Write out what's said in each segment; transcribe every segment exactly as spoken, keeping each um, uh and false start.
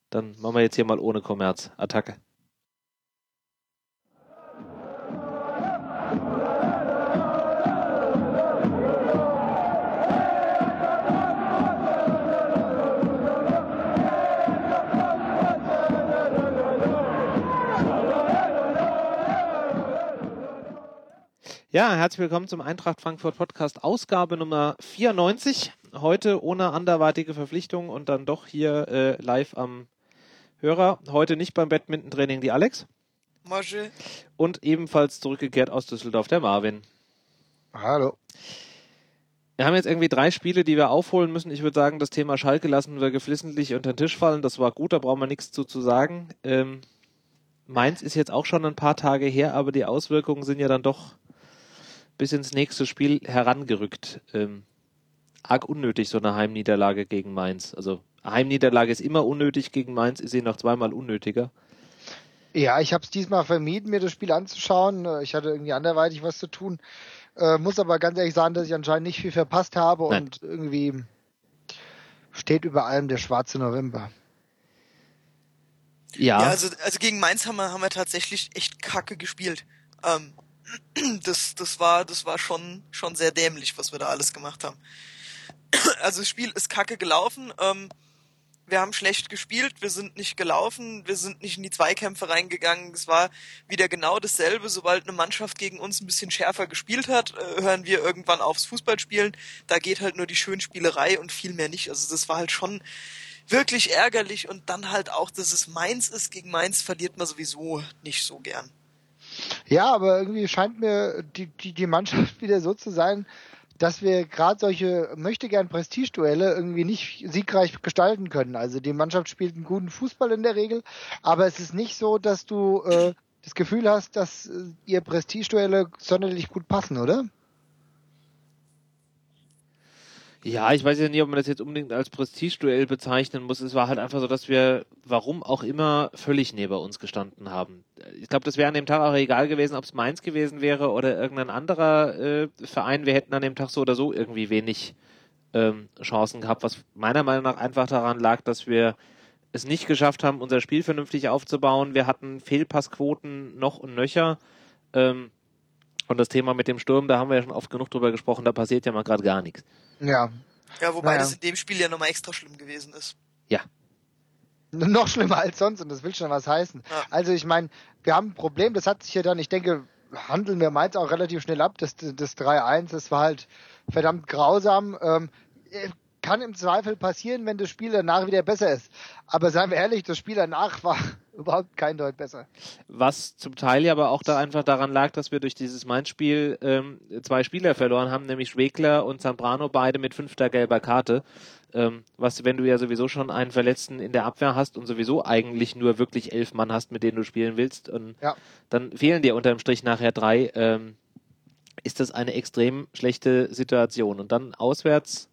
Dann machen wir jetzt hier mal ohne Kommerz. Attacke. Ja, herzlich willkommen zum Eintracht Frankfurt Podcast, Ausgabe Nummer vierundneunzig. Heute ohne anderweitige Verpflichtung und dann doch hier äh, live am Hörer. Heute nicht beim Badminton-Training die Alex. Mosche. Und ebenfalls zurückgekehrt aus Düsseldorf der Marvin. Hallo. Wir haben jetzt irgendwie drei Spiele, die wir aufholen müssen. Ich würde sagen, das Thema Schalke lassen wir geflissentlich unter den Tisch fallen. Das war gut, da brauchen wir nichts zu, zu sagen. Ähm, Mainz ist jetzt auch schon ein paar Tage her, aber die Auswirkungen sind ja dann doch bis ins nächste Spiel herangerückt. Ähm, arg unnötig, so eine Heimniederlage gegen Mainz. Also Heimniederlage ist immer unnötig, gegen Mainz ist sie noch zweimal unnötiger. Ja, ich habe es diesmal vermieden, mir das Spiel anzuschauen. Ich hatte irgendwie anderweitig was zu tun. Äh, muss aber ganz ehrlich sagen, dass ich anscheinend nicht viel verpasst habe. Nein. Und irgendwie steht über allem der schwarze November. Ja, ja also, also gegen Mainz haben wir, haben wir tatsächlich echt kacke gespielt. Ähm, das, das war, das war schon, schon sehr dämlich, was wir da alles gemacht haben. Also das Spiel ist kacke gelaufen. Ähm, wir haben schlecht gespielt, wir sind nicht gelaufen, wir sind nicht in die Zweikämpfe reingegangen. Es war wieder genau dasselbe. Sobald eine Mannschaft gegen uns ein bisschen schärfer gespielt hat, äh, hören wir irgendwann aufs Fußballspielen. Da geht halt nur die Schönspielerei und viel mehr nicht. Also das war halt schon wirklich ärgerlich. Und dann halt auch, dass es Mainz ist. Gegen Mainz verliert man sowieso nicht so gern. Ja, aber irgendwie scheint mir die, die, die Mannschaft wieder so zu sein, dass wir gerade solche möchtegern Prestigeduelle irgendwie nicht siegreich gestalten können. Also die Mannschaft spielt einen guten Fußball in der Regel, aber es ist nicht so, dass du äh, das Gefühl hast, dass äh, ihr Prestigeduelle sonderlich gut passen, oder? Ja, ich weiß ja nicht, ob man das jetzt unbedingt als Prestigeduell bezeichnen muss. Es war halt einfach so, dass wir, warum auch immer, völlig neben uns gestanden haben. Ich glaube, das wäre an dem Tag auch egal gewesen, ob es Mainz gewesen wäre oder irgendein anderer äh, Verein. Wir hätten an dem Tag so oder so irgendwie wenig ähm, Chancen gehabt, was meiner Meinung nach einfach daran lag, dass wir es nicht geschafft haben, unser Spiel vernünftig aufzubauen. Wir hatten Fehlpassquoten noch und nöcher. Ähm, und das Thema mit dem Sturm, da haben wir ja schon oft genug drüber gesprochen, da passiert ja mal gerade gar nichts. Ja. Ja, wobei naja. das in dem Spiel ja nochmal extra schlimm gewesen ist. Ja. Noch schlimmer als sonst und das will schon was heißen. Ja. Also ich meine, wir haben ein Problem, das hat sich ja dann, ich denke, handeln wir Mainz auch relativ schnell ab. Das, das drei eins, das war halt verdammt grausam. Ähm, kann im Zweifel passieren, wenn das Spiel danach wieder besser ist. Aber seien wir ehrlich, das Spiel danach war überhaupt kein Deut besser. Was zum Teil ja aber auch da einfach daran lag, dass wir durch dieses Mainz-Spiel ähm, zwei Spieler verloren haben, nämlich Schwegler und Zambrano, beide mit fünfter gelber Karte. Ähm, was, wenn du ja sowieso schon einen Verletzten in der Abwehr hast und sowieso eigentlich nur wirklich elf Mann hast, mit denen du spielen willst, und ja. dann fehlen dir unterm Strich nachher drei, ähm, ist das eine extrem schlechte Situation. Und dann auswärts...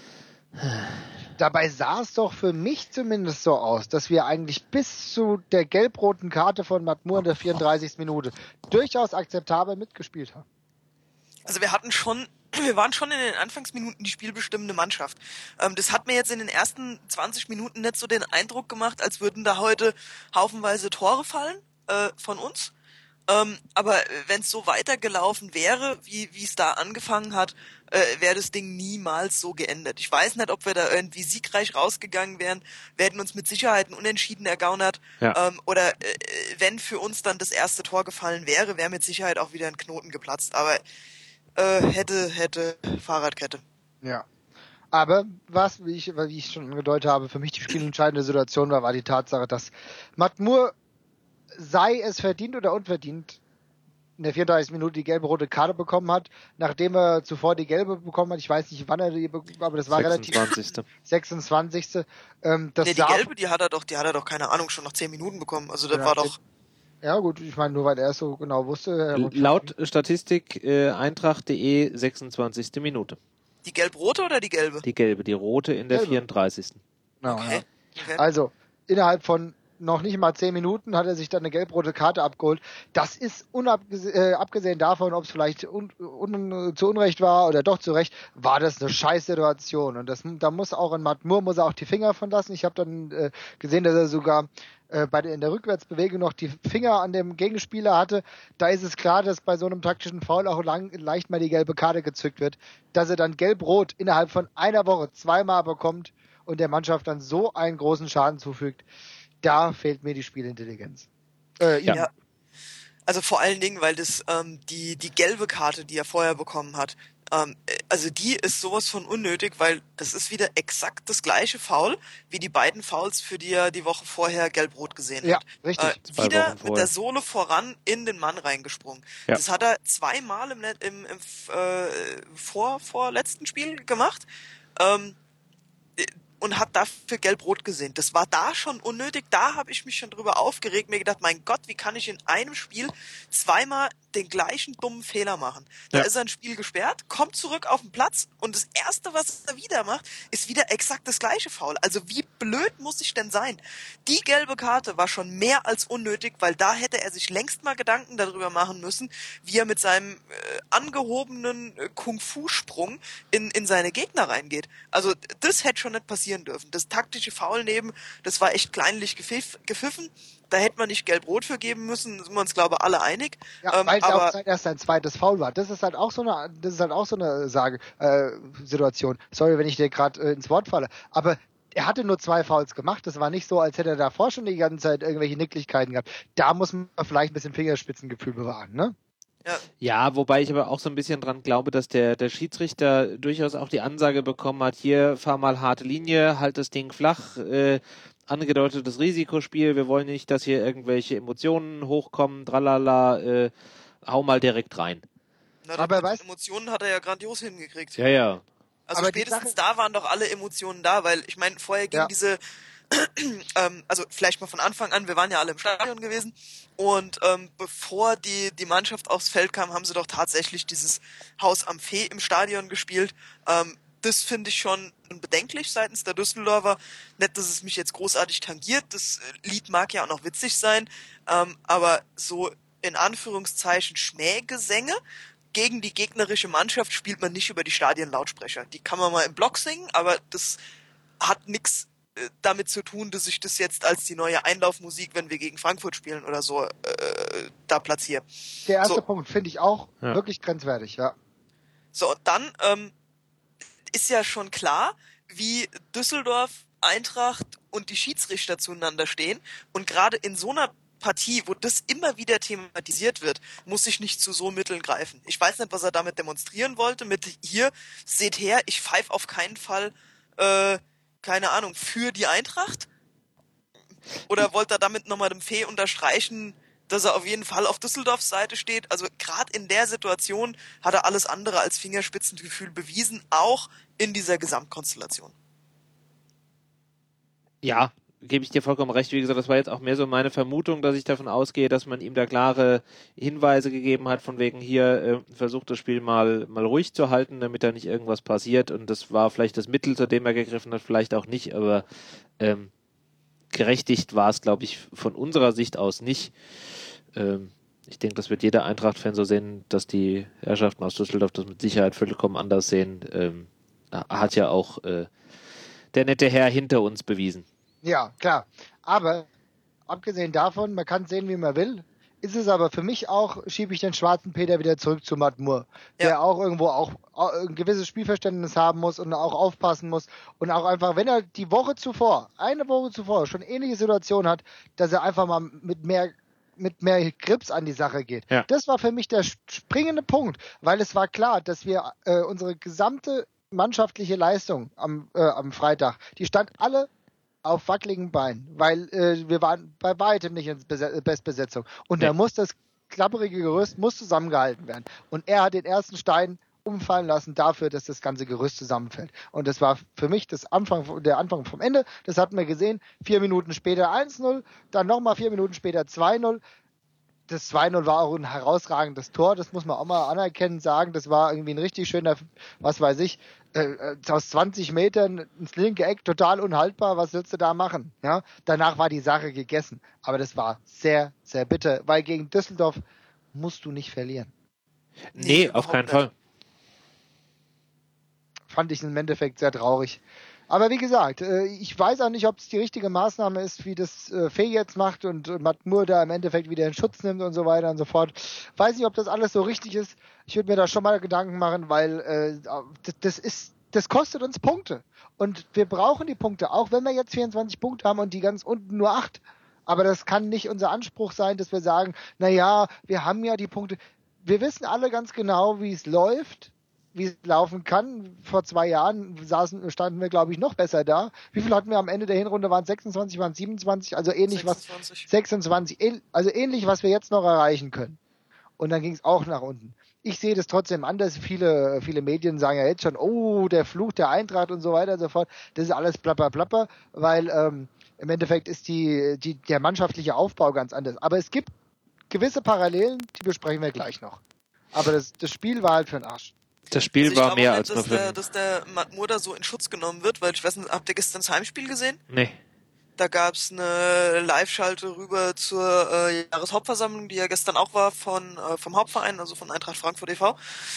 Dabei sah es doch für mich zumindest so aus, dass wir eigentlich bis zu der gelb-roten Karte von Matmur in der vierunddreißigsten Minute durchaus akzeptabel mitgespielt haben. Also wir hatten schon, wir waren schon in den Anfangsminuten die spielbestimmende Mannschaft. Ähm, das hat mir jetzt in den ersten zwanzig Minuten nicht so den Eindruck gemacht, als würden da heute haufenweise Tore fallen äh, von uns. Ähm, aber wenn es so weitergelaufen wäre, wie wie es da angefangen hat, äh, wäre das Ding niemals so geändert. Ich weiß nicht, ob wir da irgendwie siegreich rausgegangen wären. Wir hätten uns mit Sicherheit ein Unentschieden ergaunert. Ja. Ähm, oder äh, wenn für uns dann das erste Tor gefallen wäre, wäre mit Sicherheit auch wieder ein Knoten geplatzt. Aber äh, hätte, hätte, Fahrradkette. Ja. Aber was, wie ich, wie ich schon angedeutet habe, für mich die spielentscheidende Situation war, war die Tatsache, dass Matmur, sei es verdient oder unverdient, in der vierunddreißigsten Minute die gelbe-rote Karte bekommen hat, nachdem er zuvor die gelbe bekommen hat. Ich weiß nicht, wann er die bekommen hat, aber das war sechsundzwanzigste relativ... sechsundzwanzigste Ähm, das Nee, die gelbe, die hat er doch, die hat er doch, keine Ahnung, schon nach zehn Minuten bekommen. Also das ja, war doch... Ja gut, ich meine, nur weil er es so genau wusste. Laut Statistik äh, Eintracht punkt de sechsundzwanzigste Minute. Die gelb-rote oder die gelbe? Die gelbe, die rote in der Gelbe. vierunddreißigsten Genau, Okay. ja. Okay. Also, innerhalb von noch nicht mal zehn Minuten hat er sich dann eine gelb-rote Karte abgeholt. Das ist unabgesehen äh, abgesehen davon, ob es vielleicht un, un, zu Unrecht war oder doch zu Recht, war das eine Scheißsituation. Und das, da muss auch in Matt Moore muss er auch die Finger von lassen. Ich habe dann äh, gesehen, dass er sogar äh, bei der, in der Rückwärtsbewegung noch die Finger an dem Gegenspieler hatte. Da ist es klar, dass bei so einem taktischen Foul auch lang, leicht mal die gelbe Karte gezückt wird. Dass er dann gelb-rot innerhalb von einer Woche zweimal bekommt und der Mannschaft dann so einen großen Schaden zufügt, da fehlt mir die Spielintelligenz. Äh, ja. ja. Also vor allen Dingen, weil das ähm, die die gelbe Karte, die er vorher bekommen hat, ähm, also die ist sowas von unnötig, weil das ist wieder exakt das gleiche Foul wie die beiden Fouls, für die er die Woche vorher gelb-rot gesehen ja, hat. Richtig. Äh, wieder mit der Sohle voran in den Mann reingesprungen. Ja. Das hat er zweimal im, im, im äh, vor vorletzten Spiel gemacht. Ähm, und hat dafür gelb-rot gesehen. Das war da schon unnötig, da habe ich mich schon drüber aufgeregt, mir gedacht, mein Gott, wie kann ich in einem Spiel zweimal den gleichen dummen Fehler machen? Da ja. ist ein Spiel gesperrt, kommt zurück auf den Platz und das Erste, was er wieder macht, ist wieder exakt das gleiche Foul. Also wie blöd muss ich denn sein? Die gelbe Karte war schon mehr als unnötig, weil da hätte er sich längst mal Gedanken darüber machen müssen, wie er mit seinem äh, angehobenen äh, Kung-Fu-Sprung in, in seine Gegner reingeht. Also das hätte schon nicht passieren dürfen. Das taktische Foul neben, das war echt kleinlich gepfiff, gepfiffen. Da hätte man nicht gelb-rot für geben müssen, sind wir uns, glaube ich, alle einig. Ja, ähm, weil es aber auch erst ein zweites Foul war. Das ist halt auch so eine, das ist halt auch so eine Sage, äh, Situation. Sorry, wenn ich dir gerade äh, ins Wort falle. Aber er hatte nur zwei Fouls gemacht. Das war nicht so, als hätte er davor schon die ganze Zeit irgendwelche Nicklichkeiten gehabt. Da muss man vielleicht ein bisschen Fingerspitzengefühl bewahren, ne? Ja. ja, wobei ich aber auch so ein bisschen dran glaube, dass der, der Schiedsrichter durchaus auch die Ansage bekommen hat, hier fahr mal harte Linie, halt das Ding flach, äh, angedeutetes Risikospiel, wir wollen nicht, dass hier irgendwelche Emotionen hochkommen, tralala, äh, hau mal direkt rein. Na, aber weißt, Emotionen hat er ja grandios hingekriegt. Ja, ja. Also aber spätestens da waren doch alle Emotionen da, weil ich meine, vorher ging ja. diese ähm, also vielleicht mal von Anfang an, wir waren ja alle im Stadion gewesen und ähm, bevor die die Mannschaft aufs Feld kam, haben sie doch tatsächlich dieses Haus am Fee im Stadion gespielt. Ähm, das finde ich schon bedenklich seitens der Düsseldorfer. Nicht, dass es mich jetzt großartig tangiert, das Lied mag ja auch noch witzig sein, ähm, aber so in Anführungszeichen Schmähgesänge gegen die gegnerische Mannschaft spielt man nicht über die Stadionlautsprecher. Die kann man mal im Block singen, aber das hat nichts damit zu tun, dass ich das jetzt als die neue Einlaufmusik, wenn wir gegen Frankfurt spielen oder so, äh, da platziere. Der erste so. Punkt finde ich auch ja. wirklich grenzwertig, ja. So, und dann ähm, ist ja schon klar, wie Düsseldorf, Eintracht und die Schiedsrichter zueinander stehen und gerade in so einer Partie, wo das immer wieder thematisiert wird, muss ich nicht zu so Mitteln greifen. Ich weiß nicht, was er damit demonstrieren wollte, mit hier, seht her, ich pfeife auf keinen Fall äh, keine Ahnung, für die Eintracht? Oder wollte er damit nochmal dem Fee unterstreichen, dass er auf jeden Fall auf Düsseldorfs Seite steht? Also gerade in der Situation hat er alles andere als Fingerspitzengefühl bewiesen, auch in dieser Gesamtkonstellation. Ja, gebe ich dir vollkommen recht. Wie gesagt, das war jetzt auch mehr so meine Vermutung, dass ich davon ausgehe, dass man ihm da klare Hinweise gegeben hat, von wegen hier, äh, versucht das Spiel mal, mal ruhig zu halten, damit da nicht irgendwas passiert. Und das war vielleicht das Mittel, zu dem er gegriffen hat, vielleicht auch nicht, aber ähm, gerechtigt war es, glaube ich, von unserer Sicht aus nicht. Ähm, ich denke, das wird jeder Eintracht-Fan so sehen, dass die Herrschaften aus Düsseldorf das mit Sicherheit vollkommen anders sehen. Ähm, hat ja auch äh, der nette Herr hinter uns bewiesen. Ja, klar. Aber abgesehen davon, man kann es sehen, wie man will, ist es aber für mich auch, schiebe ich den schwarzen Peter wieder zurück zu Matt Moore, der ja. auch irgendwo auch ein gewisses Spielverständnis haben muss und auch aufpassen muss und auch einfach, wenn er die Woche zuvor, eine Woche zuvor schon ähnliche Situation hat, dass er einfach mal mit mehr mit mehr Grips an die Sache geht. Ja. Das war für mich der springende Punkt, weil es war klar, dass wir äh, unsere gesamte mannschaftliche Leistung am, äh, am Freitag, die stand alle auf wackeligen Beinen, weil äh, wir waren bei weitem nicht in Bes- Bestbesetzung. Und nee. da muss das klapperige Gerüst muss zusammengehalten werden. Und er hat den ersten Stein umfallen lassen dafür, dass das ganze Gerüst zusammenfällt. Und das war für mich das Anfang, der Anfang vom Ende. Das hatten wir gesehen. Vier Minuten später eins null, dann nochmal vier Minuten später zwei null. das zwei null war auch ein herausragendes Tor, das muss man auch mal anerkennen, sagen, das war irgendwie ein richtig schöner, was weiß ich, äh, aus zwanzig Metern ins linke Eck, total unhaltbar, was willst du da machen? Ja, danach war die Sache gegessen, aber das war sehr, sehr bitter, weil gegen Düsseldorf musst du nicht verlieren. Nee, Nee, auf keinen überhaupt Fall. Fand ich im Endeffekt sehr traurig. Aber wie gesagt, ich weiß auch nicht, ob es die richtige Maßnahme ist, wie das Fee jetzt macht und Matt Moore da im Endeffekt wieder in Schutz nimmt und so weiter und so fort. Weiß nicht, ob das alles so richtig ist. Ich würde mir da schon mal Gedanken machen, weil äh, das ist, das kostet uns Punkte. Und wir brauchen die Punkte, auch wenn wir jetzt vierundzwanzig Punkte haben und die ganz unten nur acht. Aber das kann nicht unser Anspruch sein, dass wir sagen, na ja, wir haben ja die Punkte. Wir wissen alle ganz genau, wie es läuft, wie es laufen kann. Vor zwei Jahren saßen, standen wir, glaube ich, noch besser da. Wie viel hatten wir am Ende der Hinrunde? Waren es sechsundzwanzig, waren es siebenundzwanzig? Also ähnlich sechsundzwanzig. was sechsundzwanzig. Also ähnlich, was wir jetzt noch erreichen können. Und dann ging es auch nach unten. Ich sehe das trotzdem anders. Viele, viele Medien sagen ja jetzt schon, oh, der Fluch der Eintracht und so weiter und so fort. Das ist alles plapper, plapper, weil ähm, im Endeffekt ist die, die, der mannschaftliche Aufbau ganz anders. Aber es gibt gewisse Parallelen, die besprechen wir gleich noch. Aber das, das Spiel war halt für den Arsch. Das Spiel Also ich war glaube mehr nicht, als nur dass für der, dass der Matt Moore da so in Schutz genommen wird, weil ich weiß nicht, habt ihr gestern das Heimspiel gesehen? Nee. Da gab's eine Live-Schalte rüber zur äh, Jahreshauptversammlung, die ja gestern auch war von äh, vom Hauptverein, also von Eintracht Frankfurt e V.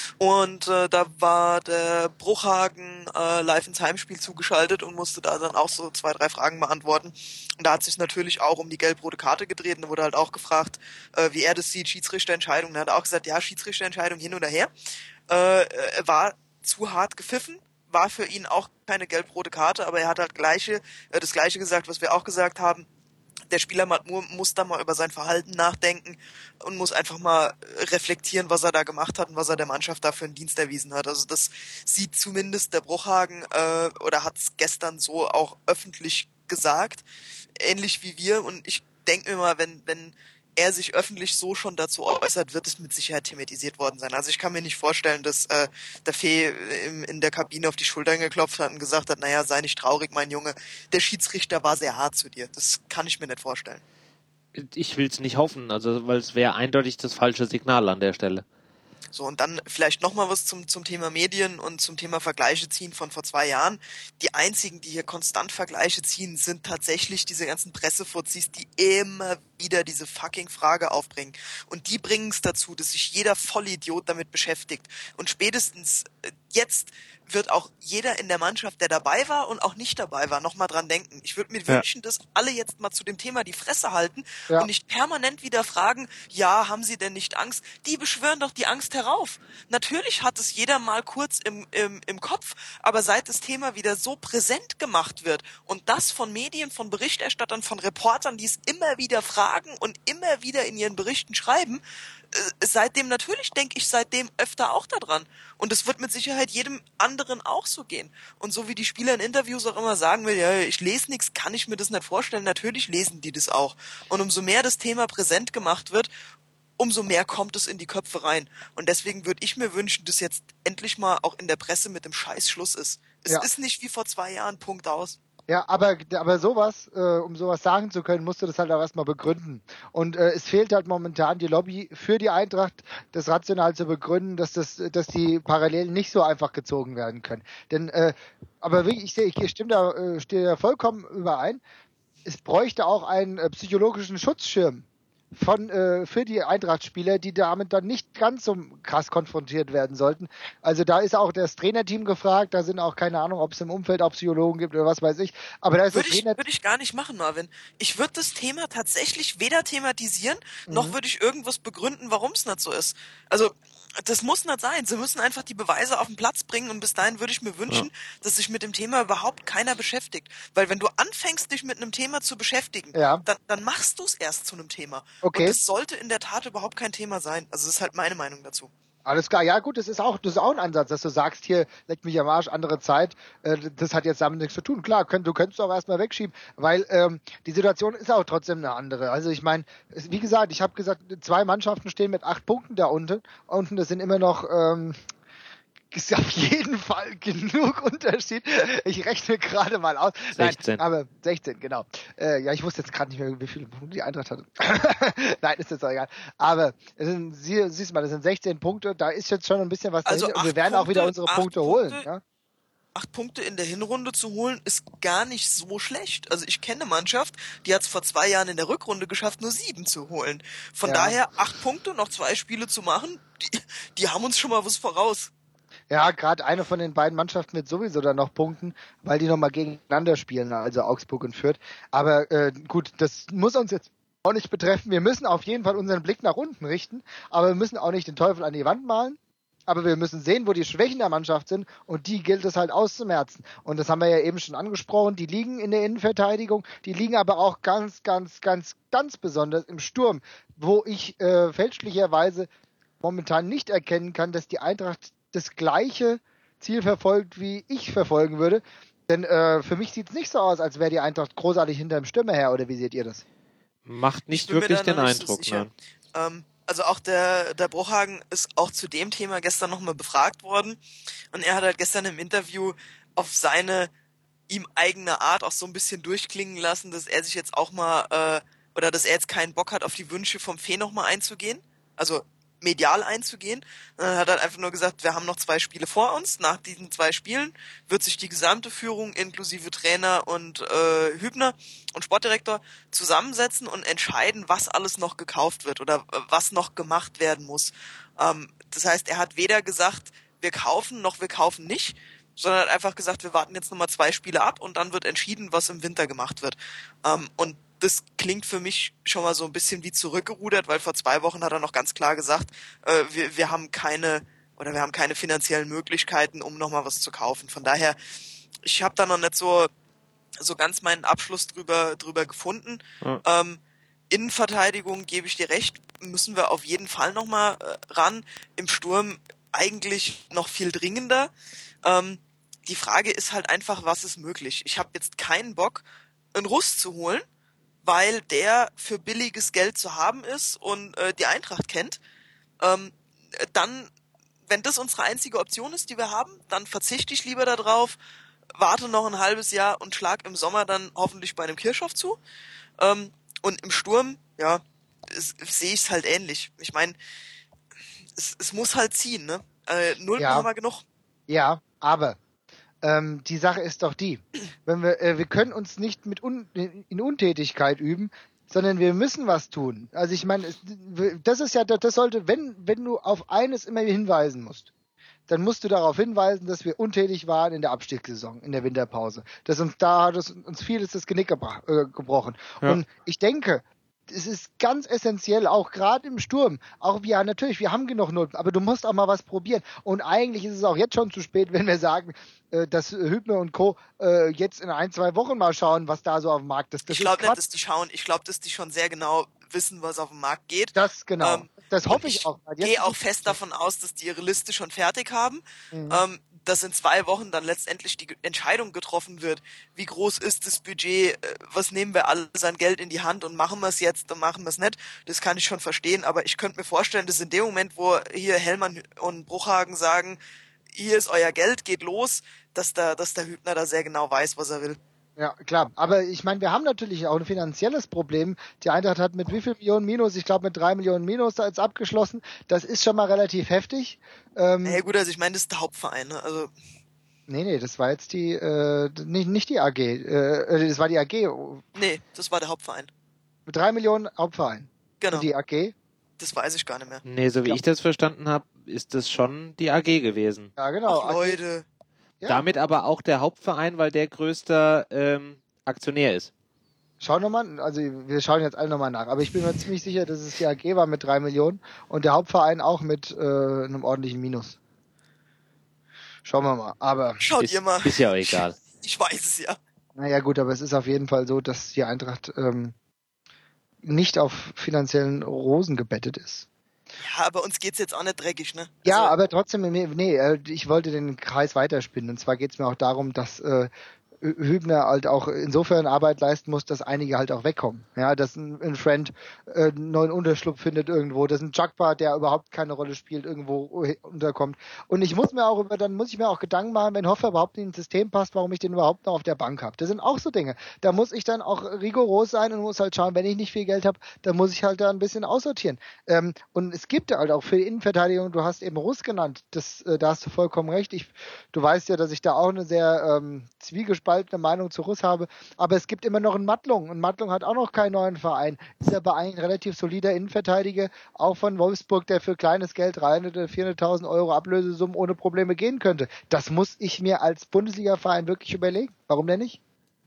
Und äh, da war der Bruchhagen äh, live ins Heimspiel zugeschaltet und musste da dann auch so zwei, drei Fragen beantworten. Und da hat sich natürlich auch um die gelb-rote Karte gedreht. Und da wurde halt auch gefragt, äh, wie er das sieht, Schiedsrichterentscheidung. Und er hat auch gesagt, ja, Schiedsrichterentscheidung hin oder her. Äh, er war zu hart gepfiffen. War für ihn auch keine gelb-rote Karte, aber er hat halt gleiche, äh, das Gleiche gesagt, was wir auch gesagt haben. Der Spieler Matt Moore muss da mal über sein Verhalten nachdenken und muss einfach mal reflektieren, was er da gemacht hat und was er der Mannschaft da für einen Dienst erwiesen hat. Also das sieht zumindest der Bruchhagen äh, oder hat es gestern so auch öffentlich gesagt, ähnlich wie wir. Und ich denke mir mal, wenn wenn er sich öffentlich so schon dazu äußert, wird es mit Sicherheit thematisiert worden sein. Also ich kann mir nicht vorstellen, dass äh, der Fee im, in der Kabine auf die Schultern geklopft hat und gesagt hat, naja, sei nicht traurig, mein Junge, der Schiedsrichter war sehr hart zu dir. Das kann ich mir nicht vorstellen. Ich will es nicht hoffen, also weil es wäre eindeutig das falsche Signal an der Stelle. So, und dann vielleicht nochmal was zum, zum Thema Medien und zum Thema Vergleiche ziehen von vor zwei Jahren. Die einzigen, die hier konstant Vergleiche ziehen, sind tatsächlich diese ganzen Pressefuzis, die immer wieder diese fucking Frage aufbringen. Und die bringen es dazu, dass sich jeder Vollidiot damit beschäftigt. Und spätestens äh, jetzt wird auch jeder in der Mannschaft, der dabei war und auch nicht dabei war, nochmal dran denken. Ich würde mir Ja. wünschen, dass alle jetzt mal zu dem Thema die Fresse halten Ja. und nicht permanent wieder fragen, ja, haben sie denn nicht Angst? Die beschwören doch die Angst herauf. Natürlich hat es jeder mal kurz im, im, im Kopf, aber seit das Thema wieder so präsent gemacht wird und das von Medien, von Berichterstattern, von Reportern, die es immer wieder fragen und immer wieder in ihren Berichten schreiben, äh, seitdem natürlich denke ich seitdem öfter auch daran. Und es wird mit Sicherheit jedem anderen auch so gehen. Und so wie die Spieler in Interviews auch immer sagen will, ja, ich lese nichts, kann ich mir das nicht vorstellen. Natürlich lesen die das auch. Und umso mehr das Thema präsent gemacht wird, umso mehr kommt es in die Köpfe rein. Und deswegen würde ich mir wünschen, dass jetzt endlich mal auch in der Presse mit dem Scheiß Schluss ist. Es Ja. ist nicht wie vor zwei Jahren, Punkt aus. Ja, aber, aber sowas, äh, um sowas sagen zu können, musst du das halt auch erstmal begründen. Und äh, es fehlt halt momentan die Lobby für die Eintracht, das rational zu begründen, dass das, dass die Parallelen nicht so einfach gezogen werden können. Denn, äh, aber wirklich, ich sehe, ich stimme da, äh, stehe da vollkommen überein. Es bräuchte auch einen äh, psychologischen Schutzschirm von äh, für die Eintracht-Spieler, die damit dann nicht ganz so krass konfrontiert werden sollten. Also da ist auch das Trainerteam gefragt, da sind auch keine Ahnung, ob es im Umfeld auch Psychologen gibt oder was weiß ich. Aber da ist Würde das ich, Trainer würde ich gar nicht machen, Marvin. Ich würde das Thema tatsächlich weder thematisieren, noch Mhm. würde ich irgendwas begründen, warum es nicht so ist. Also, das muss nicht sein. Sie müssen einfach die Beweise auf den Platz bringen und bis dahin würde ich mir wünschen, dass sich mit dem Thema überhaupt keiner beschäftigt. Weil wenn du anfängst, dich mit einem Thema zu beschäftigen, Ja. dann, dann machst du es erst zu einem Thema. Okay. Und das sollte in der Tat überhaupt kein Thema sein. Also, das ist halt meine Meinung dazu. Alles klar, ja gut, das ist auch, das ist auch ein Ansatz, dass du sagst, hier, leck mich am Arsch, andere Zeit, äh, das hat jetzt damit nichts zu tun. Klar, könnt, du könntest auch erstmal wegschieben, weil ähm, die Situation ist auch trotzdem eine andere. Also ich meine, wie gesagt, ich habe gesagt, zwei Mannschaften stehen mit acht Punkten da unten. Unten, das sind immer noch ähm, ist auf jeden Fall genug Unterschied. Ich rechne gerade mal aus. sechzehn. Nein, aber sechzehn, genau. Äh, ja, ich wusste jetzt gerade nicht mehr, wie viele Punkte die Eintracht hatte. Nein, ist jetzt auch egal. Aber es sind, sie, siehst mal, das sind sechzehn Punkte. Da ist jetzt schon ein bisschen was Also dahinter. Und wir acht werden auch wieder Punkte, unsere acht Punkte Punkte. holen. Ja? Acht Punkte in der Hinrunde zu holen, ist gar nicht so schlecht. Also ich kenne eine Mannschaft, die hat es vor zwei Jahren in der Rückrunde geschafft, nur sieben zu holen. Von Ja. daher acht Punkte, noch zwei Spiele zu machen, die, die haben uns schon mal was voraus. Ja, gerade eine von den beiden Mannschaften wird sowieso dann noch punkten, weil die nochmal gegeneinander spielen, also Augsburg und Fürth. Aber äh, gut, das muss uns jetzt auch nicht betreffen. Wir müssen auf jeden Fall unseren Blick nach unten richten, aber wir müssen auch nicht den Teufel an die Wand malen. Aber wir müssen sehen, wo die Schwächen der Mannschaft sind und die gilt es halt auszumerzen. Und das haben wir ja eben schon angesprochen, die liegen in der Innenverteidigung, die liegen aber auch ganz, ganz, ganz, ganz besonders im Sturm, wo ich äh, fälschlicherweise momentan nicht erkennen kann, dass die Eintracht das gleiche Ziel verfolgt, wie ich verfolgen würde. Denn äh, für mich sieht es nicht so aus, als wäre die Eintracht großartig hinter dem Stürmer her, oder wie seht ihr das? Macht Ich nicht bin mir wirklich da den noch nicht so Eindruck, sicher. ne? Ähm, also auch der, der Bruchhagen ist auch zu dem Thema gestern nochmal befragt worden. Und er hat halt gestern im Interview auf seine ihm eigene Art auch so ein bisschen durchklingen lassen, dass er sich jetzt auch mal, äh, oder dass er jetzt keinen Bock hat, auf die Wünsche vom Fee nochmal einzugehen. Also medial einzugehen. Dann hat er halt einfach nur gesagt, wir haben noch zwei Spiele vor uns. Nach diesen zwei Spielen wird sich die gesamte Führung inklusive Trainer und äh, Hübner und Sportdirektor zusammensetzen und entscheiden, was alles noch gekauft wird oder äh, was noch gemacht werden muss. Ähm, das heißt, er hat weder gesagt, wir kaufen, noch wir kaufen nicht, sondern hat einfach gesagt, wir warten jetzt nochmal zwei Spiele ab und dann wird entschieden, was im Winter gemacht wird. Ähm, und das klingt für mich schon mal so ein bisschen wie zurückgerudert, weil vor zwei Wochen hat er noch ganz klar gesagt, äh, wir, wir haben keine oder wir haben keine finanziellen Möglichkeiten, um nochmal was zu kaufen. Von daher, ich habe da noch nicht so so ganz meinen Abschluss drüber drüber gefunden. Ja. Ähm, Innenverteidigung, gebe ich dir recht, müssen wir auf jeden Fall nochmal äh, ran. Im Sturm eigentlich noch viel dringender. Ähm, die Frage ist halt einfach, was ist möglich? Ich habe jetzt keinen Bock, einen Russ zu holen, weil der für billiges Geld zu haben ist und äh, die Eintracht kennt. Ähm, dann, wenn das unsere einzige Option ist, die wir haben, dann verzichte ich lieber darauf, warte noch ein halbes Jahr und schlag im Sommer dann hoffentlich bei einem Kirchhoff zu. Ähm, und im Sturm, ja, sehe ich es halt ähnlich. Ich meine, es, es muss halt ziehen, ne? Äh, Nulpen Ja. haben wir genug. Ja, aber ähm, die Sache ist doch die, wenn wir, äh, wir können uns nicht mit un in Untätigkeit üben, sondern wir müssen was tun. Also ich meine, es- das ist ja, das sollte, wenn, wenn du auf eines immer hinweisen musst, dann musst du darauf hinweisen, dass wir untätig waren in der Abstiegssaison, in der Winterpause. Dass uns da hat es, uns vieles das Genick gebra- äh, gebrochen. Ja. Und ich denke, es ist ganz essentiell, auch gerade im Sturm. Auch ja, natürlich, wir haben genug Noten, aber du musst auch mal was probieren. Und eigentlich ist es auch jetzt schon zu spät, wenn wir sagen, äh, dass Hübner und Co. Äh, jetzt in ein, zwei Wochen mal schauen, was da so auf dem Markt ist. Das Ich ist glaube nicht, Quatsch. dass die schauen. Ich glaube, dass die schon sehr genau wissen, was auf dem Markt geht. Das genau. Ähm, das und hoffe ich, ich auch. Jetzt gehe ist auch es- fest davon aus, dass die ihre Liste schon fertig haben. Mhm. Ähm, dass in zwei Wochen dann letztendlich die Entscheidung getroffen wird, wie groß ist das Budget, äh, was nehmen wir alles an Geld in die Hand und machen wir es jetzt und machen wir es nicht. Das kann ich schon verstehen, aber ich könnte mir vorstellen, dass in dem Moment, wo hier Hellmann und Bruchhagen sagen, hier ist euer Geld, geht los, dass der, dass der Hübner da sehr genau weiß, was er will. Ja, klar. Aber ich meine, wir haben natürlich auch ein finanzielles Problem. Die Eintracht hat mit wie viel Millionen Minus? Ich glaube, mit drei Millionen Minus da jetzt abgeschlossen. Das ist schon mal relativ heftig. Ähm, Naja gut, also ich meine, das ist der Hauptverein, ne? Also nee, nee, das war jetzt die, äh, nicht, nicht die A G. Äh, das war die A G. nee, das war der Hauptverein. Mit drei Millionen Hauptverein. Genau, Und die A G? das weiß ich gar nicht mehr. Nee, so wie Ja. ich das verstanden habe, ist das schon die A G gewesen. Ja, genau. Ach, Leute. Ja. Damit aber auch der Hauptverein, weil der größter ähm, Aktionär ist. Schau nochmal, also wir schauen jetzt alle nochmal nach. Aber ich bin mir ziemlich sicher, dass es die A G war mit drei Millionen und der Hauptverein auch mit äh, einem ordentlichen Minus. Schauen wir mal. Aber Schaut Ist, ihr mal. ist ja auch egal. Ich weiß es ja. naja gut, aber es ist auf jeden Fall so, dass die Eintracht ähm, nicht auf finanziellen Rosen gebettet ist. Ja, aber uns geht's jetzt auch nicht dreckig, ne? Ja, Also, aber trotzdem, nee, nee, äh, ich wollte den Kreis weiterspinnen. Und zwar geht es mir auch darum, dass äh, Hübner halt auch insofern Arbeit leisten muss, dass einige halt auch wegkommen. Ja, dass ein, ein Friend äh, einen neuen Unterschlupf findet irgendwo, dass ein Jugbar, der überhaupt keine Rolle spielt, irgendwo unterkommt. Und ich muss mir auch über, dann muss ich mir auch Gedanken machen, wenn Hoffer überhaupt nicht ins System passt, warum ich den überhaupt noch auf der Bank habe. Das sind auch so Dinge. Da muss ich dann auch rigoros sein und muss halt schauen, wenn ich nicht viel Geld habe, dann muss ich halt da ein bisschen aussortieren. Ähm, und es gibt halt auch für die Innenverteidigung, du hast eben Russ genannt, das, äh, da hast du vollkommen recht. Ich, du weißt ja, dass ich da auch eine sehr ähm, zwiegespaltene Meinung zu Russ habe, aber es gibt immer noch einen Mattlung und Mattlung hat auch noch keinen neuen Verein. Ist aber eigentlich ein relativ solider Innenverteidiger, auch von Wolfsburg, der für kleines Geld rein oder vierhunderttausend Euro Ablösesummen ohne Probleme gehen könnte. Das muss ich mir als Bundesliga-Verein wirklich überlegen. Warum denn nicht?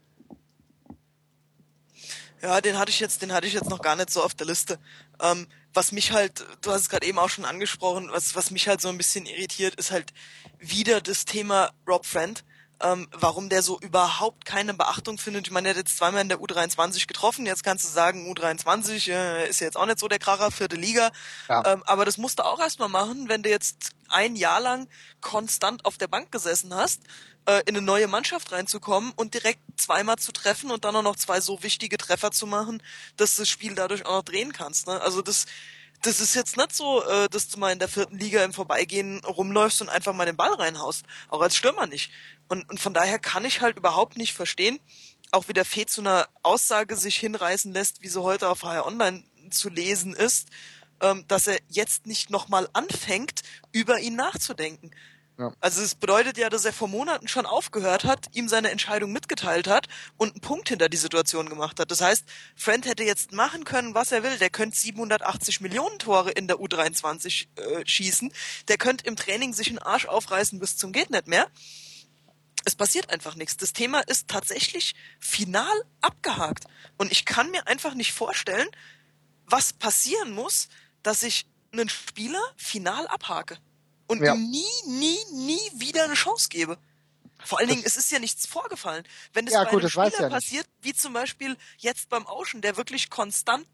Ja, den hatte ich jetzt, den hatte ich jetzt noch gar nicht so auf der Liste. Ähm, was mich halt, du hast es gerade eben auch schon angesprochen, was, was mich halt so ein bisschen irritiert, ist halt wieder das Thema Rob Friend. Ähm, warum der so überhaupt keine Beachtung findet. Ich meine, er hat jetzt zweimal in der U dreiundzwanzig getroffen. Jetzt kannst du sagen, U dreiundzwanzig äh, ist ja jetzt auch nicht so der Kracher, vierte Liga. Ja. Ähm, aber das musst du auch erstmal machen, wenn du jetzt ein Jahr lang konstant auf der Bank gesessen hast, äh, in eine neue Mannschaft reinzukommen und direkt zweimal zu treffen und dann auch noch zwei so wichtige Treffer zu machen, dass du das Spiel dadurch auch noch drehen kannst. Ne? Also das Das ist jetzt nicht so, äh, dass du mal in der vierten Liga im Vorbeigehen rumläufst und einfach mal den Ball reinhaust. Auch als Stürmer nicht. Und, und von daher kann ich halt überhaupt nicht verstehen, auch wie der Fee zu einer Aussage sich hinreißen lässt, wie sie heute auf H R Online zu lesen ist, ähm, dass er jetzt nicht nochmal anfängt, über ihn nachzudenken. Ja. Also es bedeutet ja, dass er vor Monaten schon aufgehört hat, ihm seine Entscheidung mitgeteilt hat und einen Punkt hinter die Situation gemacht hat. Das heißt, Friend hätte jetzt machen können, was er will. Der könnte siebenhundertachtzig Millionen Tore in der U dreiundzwanzig äh, schießen. Der könnte im Training sich einen Arsch aufreißen bis zum geht nicht mehr. Es passiert einfach nichts. Das Thema ist tatsächlich final abgehakt. Und ich kann mir einfach nicht vorstellen, was passieren muss, dass ich einen Spieler final abhake. Und Ja. ihm nie, nie, nie wieder eine Chance gebe. Vor allen Das- Dingen, es ist ja nichts vorgefallen. Wenn es Ja, bei gut, einem das weiß Spieler ja nicht. passiert, wie zum Beispiel jetzt beim Ocean, der wirklich konstant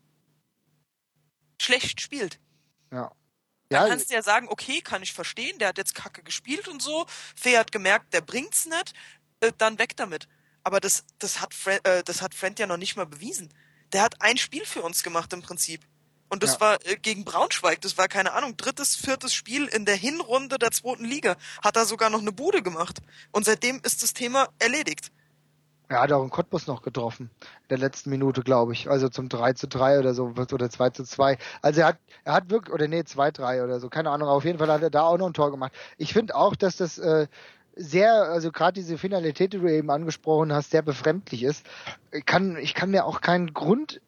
schlecht spielt, Ja. dann Ja, kannst du ja sagen, okay, kann ich verstehen, der hat jetzt Kacke gespielt und so, Fee hat gemerkt, der bringt's nicht, äh, dann weg damit. Aber das, das hat Friend, äh, das hat Friend ja noch nicht mal bewiesen. Der hat ein Spiel für uns gemacht im Prinzip. Und das Ja. war äh, gegen Braunschweig, das war, keine Ahnung, drittes, viertes Spiel in der Hinrunde der zweiten Liga. Hat er sogar noch eine Bude gemacht. Und seitdem ist das Thema erledigt. Er hat auch einen Cottbus noch getroffen. In der letzten Minute, glaube ich. Also zum drei zu drei oder so, oder zwei zu zwei. Also er hat, er hat wirklich, oder nee, zwei drei oder so, keine Ahnung. Auf jeden Fall hat er da auch noch ein Tor gemacht. Ich finde auch, dass das äh, sehr, also gerade diese Finalität, die du eben angesprochen hast, sehr befremdlich ist. Ich kann, ich kann mir auch keinen Grund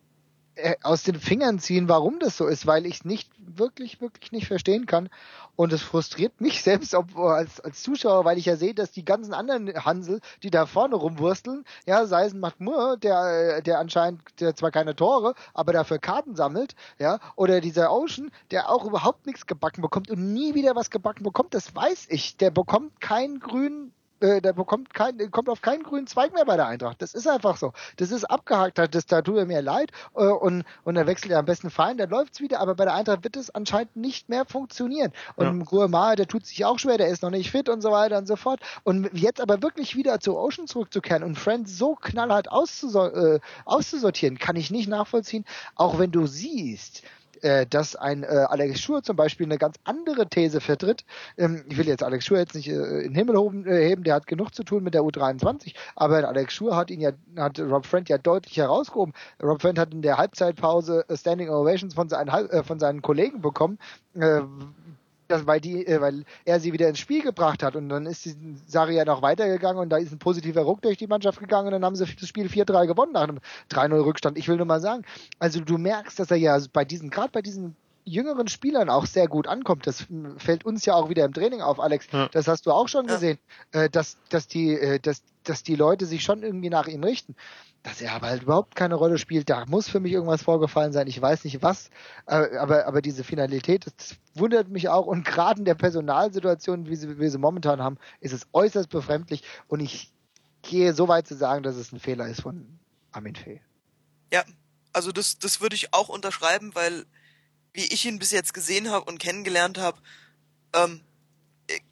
äh, aus den Fingern ziehen, warum das so ist, weil ich es nicht wirklich, wirklich nicht verstehen kann. Und es frustriert mich selbst ob, als, als Zuschauer, weil ich ja sehe, dass die ganzen anderen Hansel, die da vorne rumwursteln, ja, sei es ein Matmur, der, der anscheinend, der zwar keine Tore, aber dafür Karten sammelt, ja, oder dieser Ocean, der auch überhaupt nichts gebacken bekommt und nie wieder was gebacken bekommt, das weiß ich. Der bekommt keinen grünen der bekommt kein, kommt auf keinen grünen Zweig mehr bei der Eintracht. Das ist einfach so. Das ist abgehakt, das, da tut er mir leid äh, und, und er wechselt ja am besten Verein, dann läuft's wieder, aber bei der Eintracht wird es anscheinend nicht mehr funktionieren. Und Ja. Guamar, der tut sich auch schwer, der ist noch nicht fit und so weiter und so fort. Und jetzt aber wirklich wieder zu Ocean zurückzukehren und Friends so knallhart auszusor äh, auszusortieren, kann ich nicht nachvollziehen, auch wenn du siehst, dass ein äh, Alex Schur zum Beispiel eine ganz andere These vertritt. Ähm, ich will jetzt Alex Schur jetzt nicht äh, in den Himmel hoben, äh, heben, der hat genug zu tun mit der U dreiundzwanzig, aber Alex Schur hat ihn ja, hat Rob Friend ja deutlich herausgehoben. Rob Friend hat in der Halbzeitpause Standing Ovations von seinen, äh, von seinen Kollegen bekommen, äh, Das, weil die, äh, weil er sie wieder ins Spiel gebracht hat und dann ist die Sache ja noch weitergegangen und da ist ein positiver Ruck durch die Mannschaft gegangen und dann haben sie das Spiel vier drei gewonnen nach einem drei null Rückstand. Ich will nur mal sagen, also du merkst, dass er ja bei diesen, gerade bei diesen jüngeren Spielern auch sehr gut ankommt. Das fällt uns ja auch wieder im Training auf, Alex. Ja. Das hast du auch schon Ja. gesehen, äh, dass, dass die, äh, dass, dass die Leute sich schon irgendwie nach ihm richten. Dass er aber halt überhaupt keine Rolle spielt, da muss für mich irgendwas vorgefallen sein. Ich weiß nicht was, aber, aber diese Finalität, das wundert mich auch. Und gerade in der Personalsituation, wie sie, wie sie momentan haben, ist es äußerst befremdlich. Und ich gehe so weit zu sagen, dass es ein Fehler ist von Armin Fee. Ja, also das, das würde ich auch unterschreiben, weil wie ich ihn bis jetzt gesehen habe und kennengelernt habe, ähm,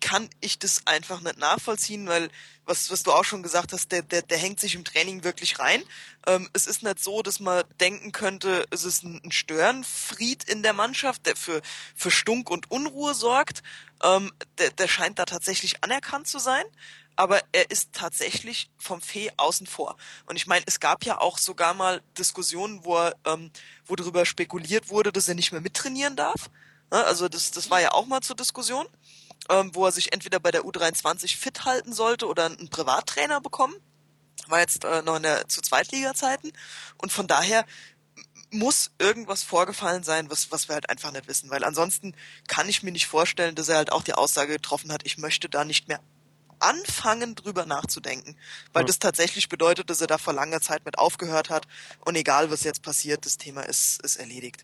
kann ich das einfach nicht nachvollziehen, weil, was, was du auch schon gesagt hast, der, der, der hängt sich im Training wirklich rein. Ähm, es ist nicht so, dass man denken könnte, es ist ein, ein Störenfried in der Mannschaft, der für, für Stunk und Unruhe sorgt. Ähm, der, der scheint da tatsächlich anerkannt zu sein. Aber er ist tatsächlich vom Fee außen vor. Und ich meine, es gab ja auch sogar mal Diskussionen, wo er, ähm, wo darüber spekuliert wurde, dass er nicht mehr mittrainieren darf. Ja, also das, das war ja auch mal zur Diskussion, ähm, wo er sich entweder bei der U dreiundzwanzig fit halten sollte oder einen Privattrainer bekommen. War jetzt äh, noch in der zu Zweitliga-Zeiten. Und von daher muss irgendwas vorgefallen sein, was, was wir halt einfach nicht wissen. Weil ansonsten kann ich mir nicht vorstellen, dass er halt auch die Aussage getroffen hat, ich möchte da nicht mehr anfangen, drüber nachzudenken. Weil Ja. das tatsächlich bedeutet, dass er da vor langer Zeit mit aufgehört hat. Und egal, was jetzt passiert, das Thema ist, ist erledigt.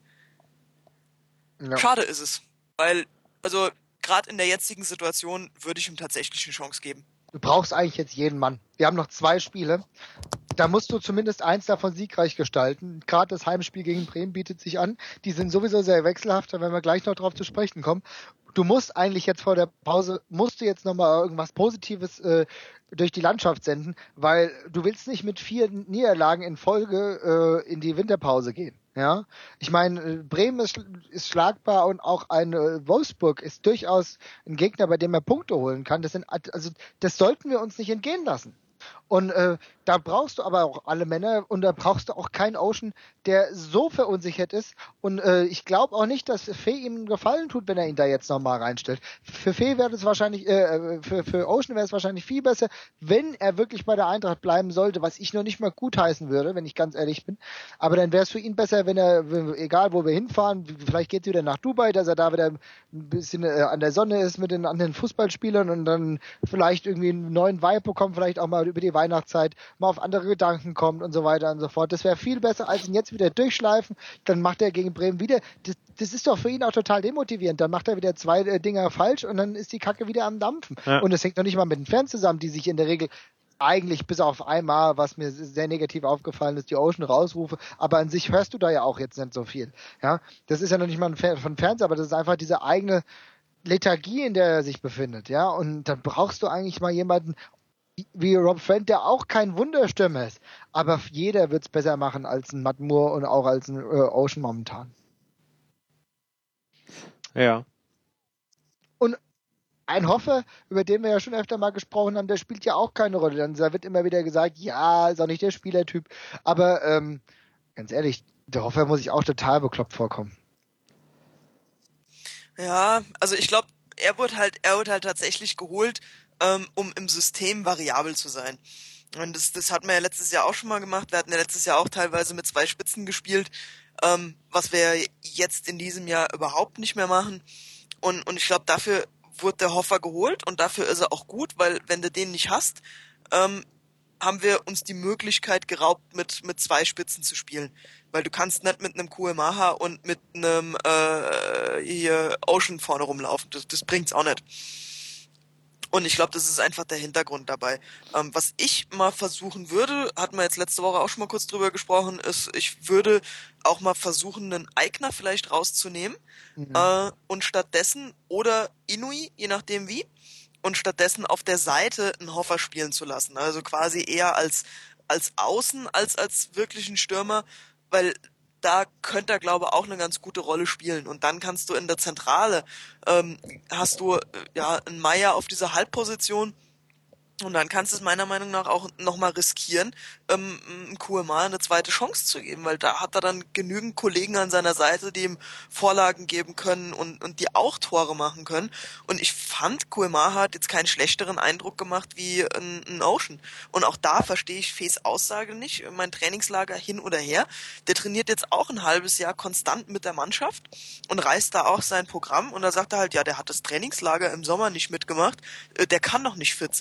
Ja. Schade ist es. Weil, also, gerade in der jetzigen Situation würde ich ihm tatsächlich eine Chance geben. Du brauchst eigentlich jetzt jeden Mann. Wir haben noch zwei Spiele. Da musst du zumindest eins davon siegreich gestalten. Gerade das Heimspiel gegen Bremen bietet sich an. Die sind sowieso sehr wechselhaft, da werden wir gleich noch drauf zu sprechen kommen. Du musst eigentlich jetzt vor der Pause, musst du jetzt nochmal irgendwas Positives äh, durch die Landschaft senden, weil du willst nicht mit vier Niederlagen in Folge äh, in die Winterpause gehen. Ja, ich meine, äh, Bremen ist, ist schlagbar und auch ein äh, Wolfsburg ist durchaus ein Gegner, bei dem er Punkte holen kann. Das sind, also das sollten wir uns nicht entgehen lassen. Und äh, da brauchst du aber auch alle Männer und da brauchst du auch keinen Ocean, der so verunsichert ist. Und äh, ich glaube auch nicht, dass Fee ihm einen Gefallen tut, wenn er ihn da jetzt nochmal reinstellt. Für Fee wäre es wahrscheinlich, äh, für, für Ocean wäre es wahrscheinlich viel besser, wenn er wirklich bei der Eintracht bleiben sollte, was ich noch nicht mal gutheißen würde, wenn ich ganz ehrlich bin. Aber dann wäre es für ihn besser, wenn er, egal wo wir hinfahren, vielleicht geht er wieder nach Dubai, dass er da wieder ein bisschen äh, an der Sonne ist mit den anderen Fußballspielern und dann vielleicht irgendwie einen neuen Vibe bekommt, vielleicht auch mal über die Weihnachtszeit mal auf andere Gedanken kommt und so weiter und so fort. Das wäre viel besser, als ihn jetzt wieder durchschleifen. Dann macht er gegen Bremen wieder. Das, das ist doch für ihn auch total demotivierend. Dann macht er wieder zwei äh, Dinger falsch und dann ist die Kacke wieder am Dampfen. Ja. Und das hängt noch nicht mal mit den Fans zusammen, die sich in der Regel eigentlich bis auf einmal, was mir sehr negativ aufgefallen ist, die Ocean rausrufe, aber an sich hörst du da ja auch jetzt nicht so viel. Ja, das ist ja noch nicht mal ein Fan von Fans, aber das ist einfach diese eigene Lethargie, in der er sich befindet, ja, und dann brauchst du eigentlich mal jemanden wie Rob Friend, der auch kein Wunderstürmer ist, aber jeder wird es besser machen als ein Matt Moore und auch als ein äh, Ocean momentan. Ja. Und ein Hoffer, über den wir ja schon öfter mal gesprochen haben, der spielt ja auch keine Rolle. Dann da wird immer wieder gesagt, ja, ist auch nicht der Spielertyp, aber ähm, ganz ehrlich, der Hoffer muss sich auch total bekloppt vorkommen. Ja, also ich glaube, er wurde halt, er wurde halt tatsächlich geholt, ähm, um im System variabel zu sein. Und das, das hatten wir ja letztes Jahr auch schon mal gemacht. Wir hatten ja letztes Jahr auch teilweise mit zwei Spitzen gespielt, ähm, was wir jetzt in diesem Jahr überhaupt nicht mehr machen. Und, und ich glaube, dafür wurde der Hoffer geholt und dafür ist er auch gut, weil wenn du den nicht hast, ähm, haben wir uns die Möglichkeit geraubt, mit mit zwei Spitzen zu spielen. Weil du kannst nicht mit einem Kuemaha und mit einem äh, hier Ocean vorne rumlaufen. Das, das bringt's auch nicht. Und ich glaube, das ist einfach der Hintergrund dabei. Ähm, was ich mal versuchen würde, hatten wir jetzt letzte Woche auch schon mal kurz drüber gesprochen, ist, ich würde auch mal versuchen, einen Eigner vielleicht rauszunehmen Mhm. äh, und stattdessen, oder Inui, je nachdem wie, und stattdessen auf der Seite einen Hoffer spielen zu lassen. Also quasi eher als, als Außen, als als wirklichen Stürmer, weil da könnte er, glaube ich, auch eine ganz gute Rolle spielen. Und dann kannst du in der Zentrale, ähm, hast du äh, ja einen Meier auf dieser Halbposition. Und dann kannst du es meiner Meinung nach auch nochmal riskieren, ähm, einem Q M A eine zweite Chance zu geben, weil da hat er dann genügend Kollegen an seiner Seite, die ihm Vorlagen geben können und, und die auch Tore machen können. Und ich fand, Q M A hat jetzt keinen schlechteren Eindruck gemacht wie ein, ein Ocean. Und auch da verstehe ich Fees Aussage nicht. Mein Trainingslager hin oder her. Der trainiert jetzt auch ein halbes Jahr konstant mit der Mannschaft und reißt da auch sein Programm. Und da sagt er halt, ja, der hat das Trainingslager im Sommer nicht mitgemacht. Äh, Der kann noch nicht fit sein.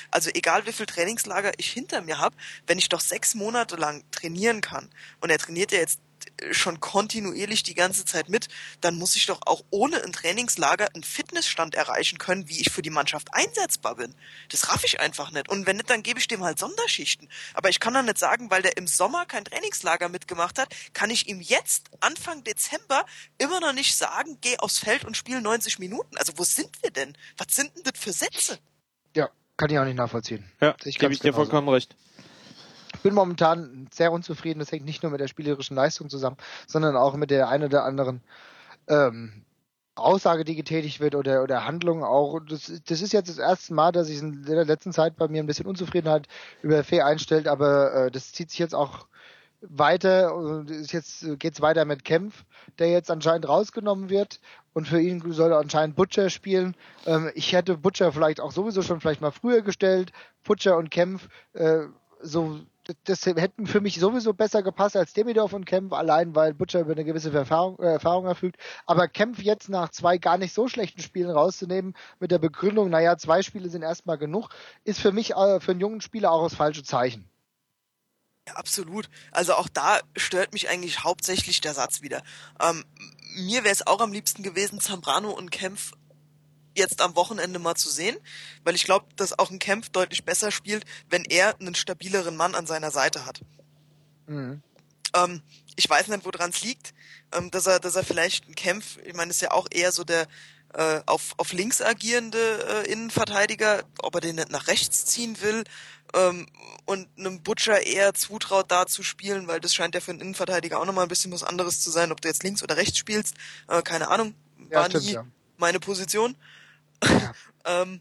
Also egal wie viel Trainingslager ich hinter mir habe, wenn ich doch sechs Monate lang trainieren kann und er trainiert ja jetzt schon kontinuierlich die ganze Zeit mit, dann muss ich doch auch ohne ein Trainingslager einen Fitnessstand erreichen können, wie ich für die Mannschaft einsetzbar bin. Das raff ich einfach nicht. Und wenn nicht, dann gebe ich dem halt Sonderschichten. Aber ich kann doch nicht sagen, weil der im Sommer kein Trainingslager mitgemacht hat, kann ich ihm jetzt Anfang Dezember immer noch nicht sagen, geh aufs Feld und spiel neunzig Minuten. Also wo sind wir denn? Was sind denn das für Sätze? Ja, kann ich auch nicht nachvollziehen. Ja, ich gebe ich dir genauso. vollkommen recht. Ich bin momentan sehr unzufrieden. Das hängt nicht nur mit der spielerischen Leistung zusammen, sondern auch mit der ein oder anderen ähm, Aussage, die getätigt wird oder, oder Handlung auch. Das, das ist jetzt das erste Mal, dass ich in der letzten Zeit bei mir ein bisschen Unzufriedenheit über Fee einstellt, aber äh, das zieht sich jetzt auch weiter. Und jetzt geht's weiter mit Kempf, der jetzt anscheinend rausgenommen wird. Und für ihn soll er anscheinend Butcher spielen. Ähm, ich hätte Butcher vielleicht auch sowieso schon vielleicht mal früher gestellt. Butcher und Kempf, äh, so, das hätten für mich sowieso besser gepasst als Demidov und Kempf, allein weil Butcher über eine gewisse Erfahrung, äh, Erfahrung erfügt. Aber Kempf jetzt nach zwei gar nicht so schlechten Spielen rauszunehmen, mit der Begründung, naja, zwei Spiele sind erstmal genug, ist für mich äh, für einen jungen Spieler auch das falsche Zeichen. Ja, absolut. Also auch da stört mich eigentlich hauptsächlich der Satz wieder. Ähm, mir wäre es auch am liebsten gewesen, Zambrano und Kempf jetzt am Wochenende mal zu sehen, weil ich glaube, dass auch ein Kempf deutlich besser spielt, wenn er einen stabileren Mann an seiner Seite hat. Mhm. Ähm, ich weiß nicht, woran es liegt, ähm, dass er, dass er vielleicht ein Kempf, ich meine, ist ja auch eher so der äh, auf, auf links agierende äh, Innenverteidiger, ob er den nicht nach rechts ziehen will ähm, und einem Butcher eher zutraut, da zu spielen, weil das scheint ja für einen Innenverteidiger auch nochmal ein bisschen was anderes zu sein, ob du jetzt links oder rechts spielst, äh, keine Ahnung, Ja, war stimmt, nie ja. meine Position. Ja. ähm,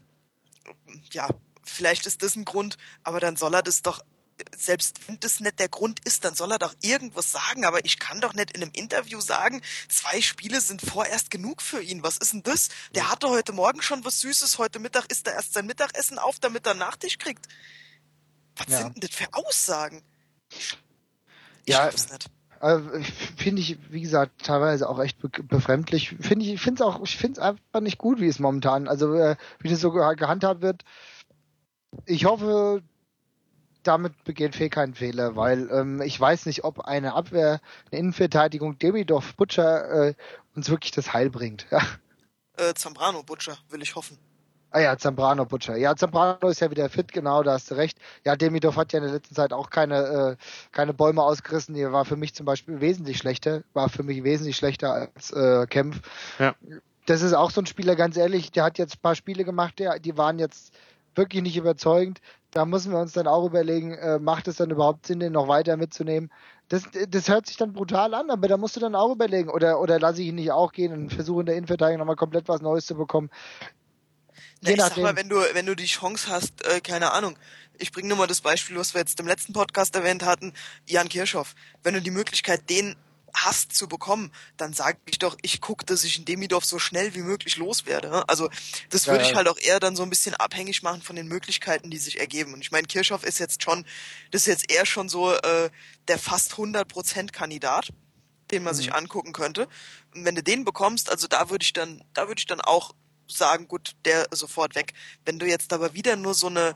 ja, vielleicht ist das ein Grund, aber dann soll er das doch, selbst wenn das nicht der Grund ist, dann soll er doch irgendwas sagen, aber ich kann doch nicht in einem Interview sagen, zwei Spiele sind vorerst genug für ihn. Was ist denn das? Der hatte heute Morgen schon was Süßes, heute Mittag isst er erst sein Mittagessen auf, damit er Nachtisch kriegt. Was Ja. sind denn das für Aussagen? Ich Ja, schaff's nicht. Also, finde ich, wie gesagt, teilweise auch echt be befremdlich. Finde ich, ich finde es auch, ich finde es einfach nicht gut, wie es momentan, also äh, wie das so ge gehandhabt wird. Ich hoffe, damit begeht Fee keinen Fehler, weil ähm, ich weiß nicht, ob eine Abwehr, eine Innenverteidigung Demidov Butcher äh, uns wirklich das Heil bringt. Ja. Äh, Zambrano Butcher, will ich hoffen. Ah ja, Zambrano Butcher. Ja, Zambrano ist ja wieder fit, genau, da hast du recht. Ja, Demidov hat ja in der letzten Zeit auch keine, äh, keine Bäume ausgerissen. Die war für mich zum Beispiel wesentlich schlechter, war für mich wesentlich schlechter als äh, Kempf. Ja. Das ist auch so ein Spieler, ganz ehrlich, der hat jetzt ein paar Spiele gemacht, der, die waren jetzt wirklich nicht überzeugend. Da müssen wir uns dann auch überlegen, äh, macht es dann überhaupt Sinn, den noch weiter mitzunehmen? Das, das hört sich dann brutal an, aber da musst du dann auch überlegen, oder, oder lasse ich ihn nicht auch gehen und versuche in der Innenverteidigung nochmal komplett was Neues zu bekommen. Na, Je ich sag nachdem. mal, wenn du, wenn du die Chance hast, äh, keine Ahnung, ich bringe nur mal das Beispiel, was wir jetzt im letzten Podcast erwähnt hatten, Jan Kirchhoff. Wenn du die Möglichkeit, den hast zu bekommen, dann sag ich doch, ich gucke, dass ich in Demidov so schnell wie möglich loswerde. Ne? Also das Ja, würde ja. ich halt auch eher dann so ein bisschen abhängig machen von den Möglichkeiten, die sich ergeben. Und ich meine, Kirchhoff ist jetzt schon, das ist jetzt eher schon so äh, der fast hundert Prozent Kandidat, den man Mhm. sich angucken könnte. Und wenn du den bekommst, also da würde ich dann, da würde ich dann auch sagen, gut, der sofort weg. Wenn du jetzt aber wieder nur so eine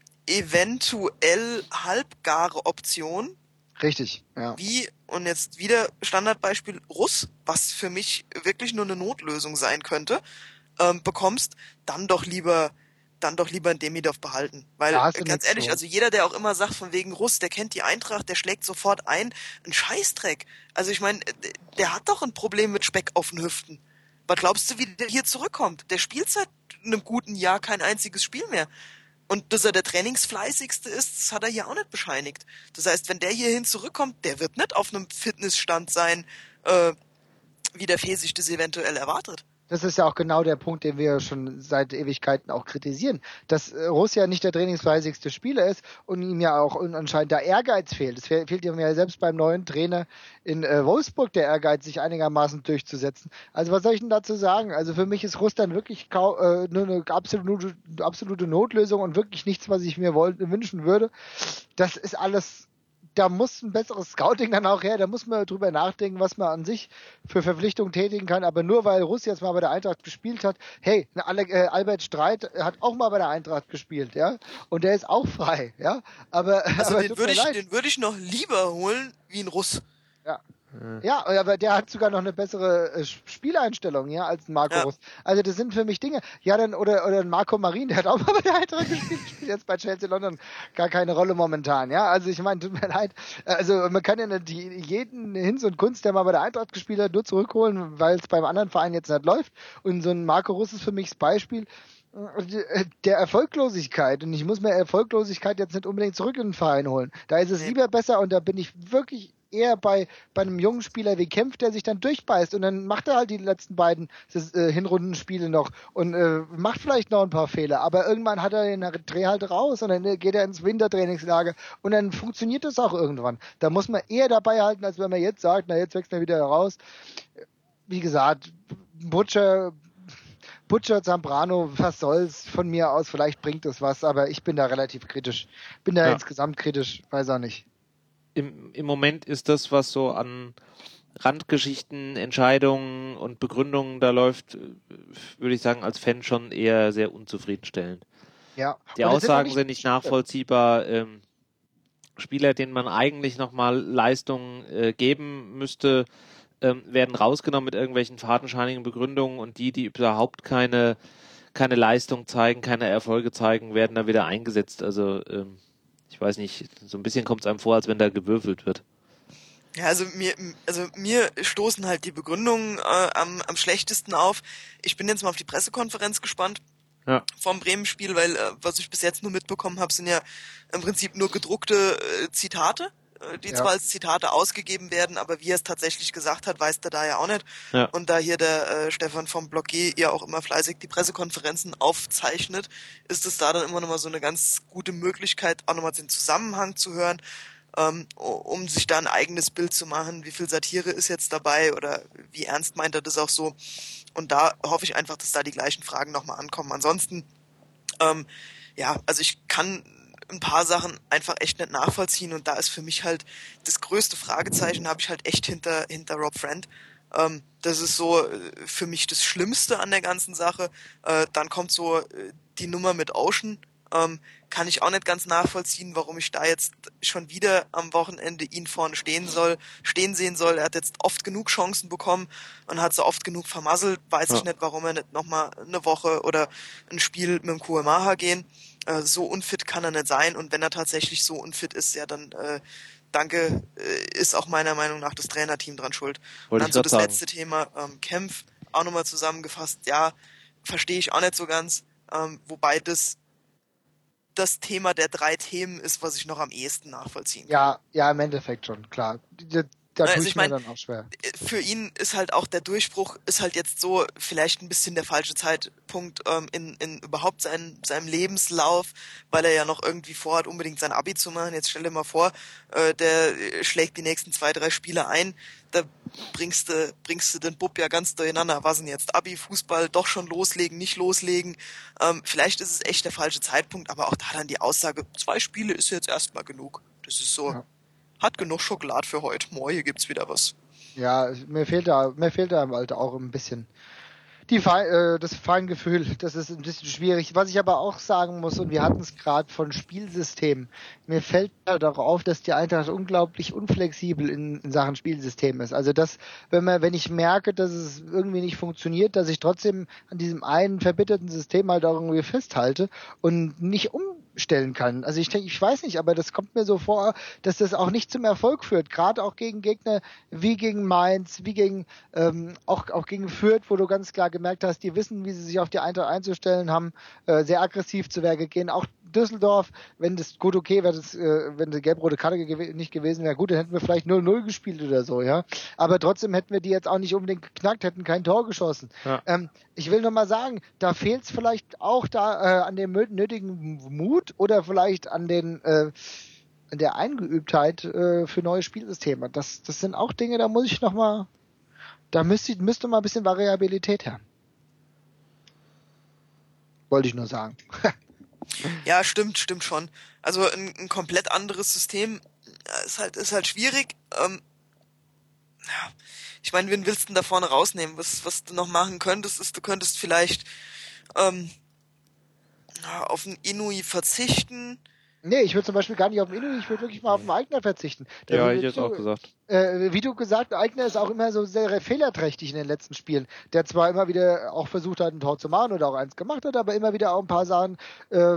eventuell halbgare Option Richtig, ja. wie, und jetzt wieder Standardbeispiel Russ, was für mich wirklich nur eine Notlösung sein könnte, ähm, bekommst, dann doch lieber dann doch lieber einen Demidov behalten. Weil, Da hast du ganz nichts ehrlich, so. also jeder, der auch immer sagt, von wegen Russ, der kennt die Eintracht, der schlägt sofort ein, ein Scheißdreck. Also ich meine, der hat doch ein Problem mit Speck auf den Hüften. Was glaubst du, wie der hier zurückkommt? Der spielt seit einem guten Jahr kein einziges Spiel mehr. Und dass er der Trainingsfleißigste ist, das hat er hier auch nicht bescheinigt. Das heißt, wenn der hierhin zurückkommt, der wird nicht auf einem Fitnessstand sein, äh, wie der Fee sich das eventuell erwartet. Das ist ja auch genau der Punkt, den wir schon seit Ewigkeiten auch kritisieren, dass äh, Russ ja nicht der trainingsfleißigste Spieler ist und ihm ja auch anscheinend der Ehrgeiz fehlt. Es fe fehlt ihm ja selbst beim neuen Trainer in äh, Wolfsburg der Ehrgeiz, sich einigermaßen durchzusetzen. Also was soll ich denn dazu sagen? Also für mich ist Russ dann wirklich kau äh, nur eine absolute, absolute Notlösung und wirklich nichts, was ich mir wollte, wünschen würde. Das ist alles da muss ein besseres Scouting dann auch her, da muss man drüber nachdenken, was man an sich für Verpflichtungen tätigen kann, aber nur weil Russ jetzt mal bei der Eintracht gespielt hat, hey, Ale- äh, Albert Streit hat auch mal bei der Eintracht gespielt, ja, und der ist auch frei, ja, aber, Also aber den tut würde mir ich, leid. den würde ich noch lieber holen wie ein Russ. Ja. Ja, aber der hat sogar noch eine bessere äh, Spieleinstellung, ja, als ein Marco Ja. Russ. Also das sind für mich Dinge. Ja, dann oder oder ein Marco Marin, der hat auch mal bei der Eintracht gespielt, spielt jetzt bei Chelsea London gar keine Rolle momentan, ja. Also ich meine, tut mir leid. Also man kann ja nicht jeden Hinz und Kunst, der mal bei der Eintracht gespielt hat, nur zurückholen, weil es beim anderen Verein jetzt nicht läuft. Und so ein Marco Russ ist für mich das Beispiel der Erfolglosigkeit. Und ich muss mir Erfolglosigkeit jetzt nicht unbedingt zurück in den Verein holen. Da ist es Nee. lieber besser und da bin ich wirklich eher bei, bei einem jungen Spieler wie Kempf, der sich dann durchbeißt und dann macht er halt die letzten beiden das, äh, Hinrundenspiele noch und äh, macht vielleicht noch ein paar Fehler, aber irgendwann hat er den Dreh halt raus und dann äh, geht er ins Wintertrainingslager und dann funktioniert das auch irgendwann. Da muss man eher dabei halten, als wenn man jetzt sagt, na jetzt wechseln wir wieder raus. Wie gesagt, Butcher Butcher, Zambrano, was soll's von mir aus, vielleicht bringt es was, aber ich bin da relativ kritisch. Bin da Ja. insgesamt kritisch, weiß auch nicht. Im, Im Moment ist das, was so an Randgeschichten, Entscheidungen und Begründungen da läuft, würde ich sagen, als Fan schon eher sehr unzufriedenstellend. Ja. Die Und es Aussagen noch sind nicht nachvollziehbar. Ähm, Spieler, denen man eigentlich nochmal Leistungen äh, geben müsste, ähm, werden rausgenommen mit irgendwelchen fadenscheinigen Begründungen und die, die überhaupt keine, keine Leistung zeigen, keine Erfolge zeigen, werden da wieder eingesetzt. Also ähm, ich weiß nicht, so ein bisschen kommt es einem vor, als wenn da gewürfelt wird. Ja, also mir, also mir stoßen halt die Begründungen äh, am, am schlechtesten auf. Ich bin jetzt mal auf die Pressekonferenz gespannt Ja. vom Bremen-Spiel, weil äh, was ich bis jetzt nur mitbekommen habe, sind ja im Prinzip nur gedruckte äh, Zitate, äh, die Ja. zwar als Zitate ausgegeben werden, aber wie er es tatsächlich gesagt hat, weiß der da ja auch nicht. Ja. Und da hier der äh, Stefan vom Blocké ja auch immer fleißig die Pressekonferenzen aufzeichnet, ist es da dann immer nochmal so eine ganz gute Möglichkeit, auch nochmal den Zusammenhang zu hören, ähm, um sich da ein eigenes Bild zu machen, wie viel Satire ist jetzt dabei oder wie ernst meint er das auch so. Und da hoffe ich einfach, dass da die gleichen Fragen nochmal ankommen. Ansonsten, ähm, ja, also ich kann ein paar Sachen einfach echt nicht nachvollziehen und da ist für mich halt das größte Fragezeichen, habe ich halt echt hinter, hinter Rob Friend. Ähm, das ist so äh, für mich das Schlimmste an der ganzen Sache. Äh, dann kommt so äh, die Nummer mit Ocean. Ähm, kann ich auch nicht ganz nachvollziehen, warum ich da jetzt schon wieder am Wochenende ihn vorne stehen soll, stehen sehen soll. Er hat jetzt oft genug Chancen bekommen und hat so oft genug vermasselt. Weiß Ja. ich nicht, warum er nicht nochmal eine Woche oder ein Spiel mit dem Q M A H gehen. Äh, so unfit kann er nicht sein und wenn er tatsächlich so unfit ist, ja dann äh, danke, äh, ist auch meiner Meinung nach das Trainerteam dran schuld. Und Wollte dann ich so grad das sagen. letzte Thema, ähm, Kempf, auch nochmal zusammengefasst, ja, verstehe ich auch nicht so ganz, ähm, wobei das das Thema der drei Themen ist, was ich noch am ehesten nachvollziehen kann. Ja, ja, im Endeffekt schon, klar. Da, da Also tue ich ich mir mein, dann auch schwer. Für ihn ist halt auch der Durchbruch, ist halt jetzt so vielleicht ein bisschen der falsche Zeitpunkt ähm, in, in überhaupt sein, seinem Lebenslauf, weil er ja noch irgendwie vorhat, unbedingt sein Abi zu machen. Jetzt stell dir mal vor, äh, der schlägt die nächsten zwei, drei Spiele ein, da bringst du, bringst du den Bub ja ganz durcheinander. Was denn jetzt? Abi, Fußball, doch schon loslegen, nicht loslegen. Ähm, vielleicht ist es echt der falsche Zeitpunkt, aber auch da dann die Aussage, zwei Spiele ist jetzt erstmal genug. Das ist so, Ja. hat genug Schokolade für heute. Morgen gibt's wieder was. Ja, mir fehlt da, mir fehlt da im Alter auch ein bisschen die Fein, äh, das Feingefühl. Das ist ein bisschen schwierig. Was ich aber auch sagen muss, und wir hatten es gerade von Spielsystemen, mir fällt da doch auf, dass die Eintracht unglaublich unflexibel in, in Sachen Spielsystem ist. Also das, wenn man, wenn ich merke, dass es irgendwie nicht funktioniert, dass ich trotzdem an diesem einen verbitterten System halt auch irgendwie festhalte und nicht umstellen kann. Also ich denke, ich weiß nicht, aber das kommt mir so vor, dass das auch nicht zum Erfolg führt. Gerade auch gegen Gegner wie gegen Mainz, wie gegen ähm, auch, auch gegen Fürth, wo du ganz klar gemerkt hast, die wissen, wie sie sich auf die Eintracht einzustellen haben, äh, sehr aggressiv zu Werke gehen. Auch Düsseldorf, wenn das gut okay wäre, das, äh, wenn die gelb-rote Karte gew- nicht gewesen wäre, gut, dann hätten wir vielleicht null null gespielt oder so, ja. Aber trotzdem hätten wir die jetzt auch nicht unbedingt geknackt, hätten kein Tor geschossen. Ja. Ähm, ich will nur mal sagen, da fehlt es vielleicht auch da äh, an dem nötigen Mut oder vielleicht an den äh, an der Eingeübtheit äh, für neue Spielsysteme. Das, das sind auch Dinge, da muss ich noch mal, da müsste, müsste mal ein bisschen Variabilität her. Wollte ich nur sagen. Ja, stimmt, stimmt schon. Also ein, ein komplett anderes System ja, ist halt, ist halt schwierig. Ähm, ja, ich meine, wen willst du denn da vorne rausnehmen? Was, was du noch machen könntest, ist, du könntest vielleicht ähm, auf einen Inui verzichten. Nee, ich würde zum Beispiel gar nicht auf den Inui, ich würde wirklich mal auf den Eigner verzichten. Da, Ja, wie, ich jetzt du, auch gesagt. Äh, wie du gesagt, Eigner ist auch immer so sehr fehlerträchtig in den letzten Spielen. Der zwar immer wieder auch versucht hat, ein Tor zu machen oder auch eins gemacht hat, aber immer wieder auch ein paar Sachen, äh, äh,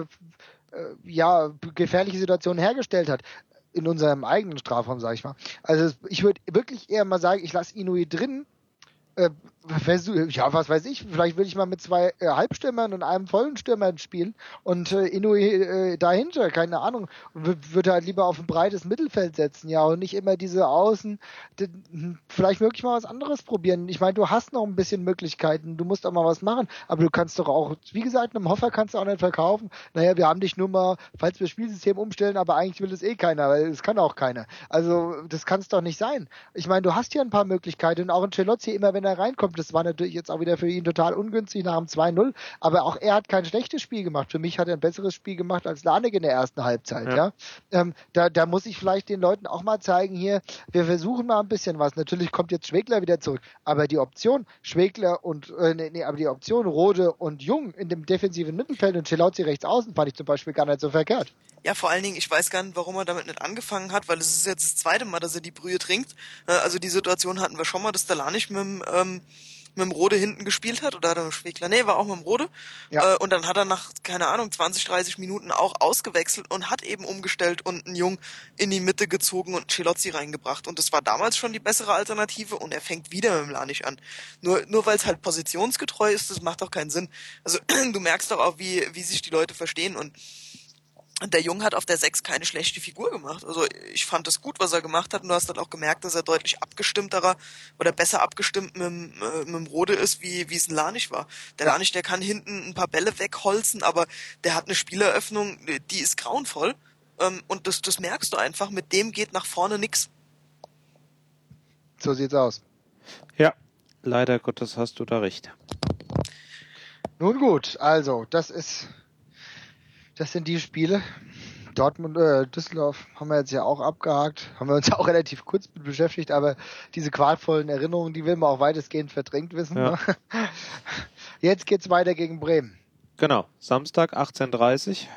ja, gefährliche Situationen hergestellt hat. In unserem eigenen Strafraum, sag ich mal. Also ich würde wirklich eher mal sagen, ich lasse Inui drin. Äh, ja, was weiß ich, vielleicht will ich mal mit zwei äh, Halbstürmern und einem vollen Stürmer spielen und äh, Inui äh, dahinter, keine Ahnung, w- würde halt lieber auf ein breites Mittelfeld setzen, ja, und nicht immer diese Außen, d- vielleicht wirklich mal was anderes probieren. Ich meine, du hast noch ein bisschen Möglichkeiten, du musst auch mal was machen, aber du kannst doch auch, wie gesagt, einem Hoffer kannst du auch nicht verkaufen, naja, wir haben dich nur mal, falls wir das Spielsystem umstellen, aber eigentlich will es eh keiner, weil es kann auch keiner. Also, das kann es doch nicht sein. Ich meine, du hast hier ein paar Möglichkeiten und auch ein Celozzi, immer wenn er reinkommt, das war natürlich jetzt auch wieder für ihn total ungünstig nach dem zwei null, aber auch er hat kein schlechtes Spiel gemacht. Für mich hat er ein besseres Spiel gemacht als Lanek in der ersten Halbzeit, ja. ja? Ähm, da, da muss ich vielleicht den Leuten auch mal zeigen hier, wir versuchen mal ein bisschen was. Natürlich kommt jetzt Schwegler wieder zurück, aber die Option Schwegler und, äh, nee, nee, aber die Option Rode und Jung in dem defensiven Mittelfeld und Celozzi rechts außen fand ich zum Beispiel gar nicht so verkehrt. Ja, vor allen Dingen, ich weiß gar nicht, warum er damit nicht angefangen hat, weil es ist jetzt das zweite Mal, dass er die Brühe trinkt. Äh, Also die Situation hatten wir schon mal, dass der Lanich mit dem, ähm, mit dem Rode hinten gespielt hat, oder hat er mit dem Schwegler? Nee, war auch mit dem Rode. Ja. Äh, und dann hat er nach, keine Ahnung, zwanzig, dreißig Minuten auch ausgewechselt und hat eben umgestellt und einen Jung in die Mitte gezogen und Celozzi reingebracht. Und das war damals schon die bessere Alternative und er fängt wieder mit dem Lanich an. Nur, nur weil es halt positionsgetreu ist, das macht doch keinen Sinn. Also du merkst doch auch, wie, wie sich die Leute verstehen und der Jung hat auf der sechs keine schlechte Figur gemacht. Also ich fand es gut, was er gemacht hat. Und du hast dann auch gemerkt, dass er deutlich abgestimmterer oder besser abgestimmt mit, dem, äh, mit dem Rode ist, wie wie es ein Lanich war. Der Ja. Lanich, der kann hinten ein paar Bälle wegholzen, aber der hat eine Spieleröffnung, die ist grauenvoll. Ähm, und das, das merkst du einfach. Mit dem geht nach vorne nix. So sieht's aus. Ja, leider Gottes hast du da recht. Nun gut, also das ist, das sind die Spiele. Dortmund, äh, Düsseldorf haben wir jetzt ja auch abgehakt, haben wir uns auch relativ kurz mit beschäftigt, aber diese qualvollen Erinnerungen, die will man auch weitestgehend verdrängt wissen. Ja. Ne? Jetzt geht's weiter gegen Bremen. Genau, Samstag achtzehn Uhr dreißig.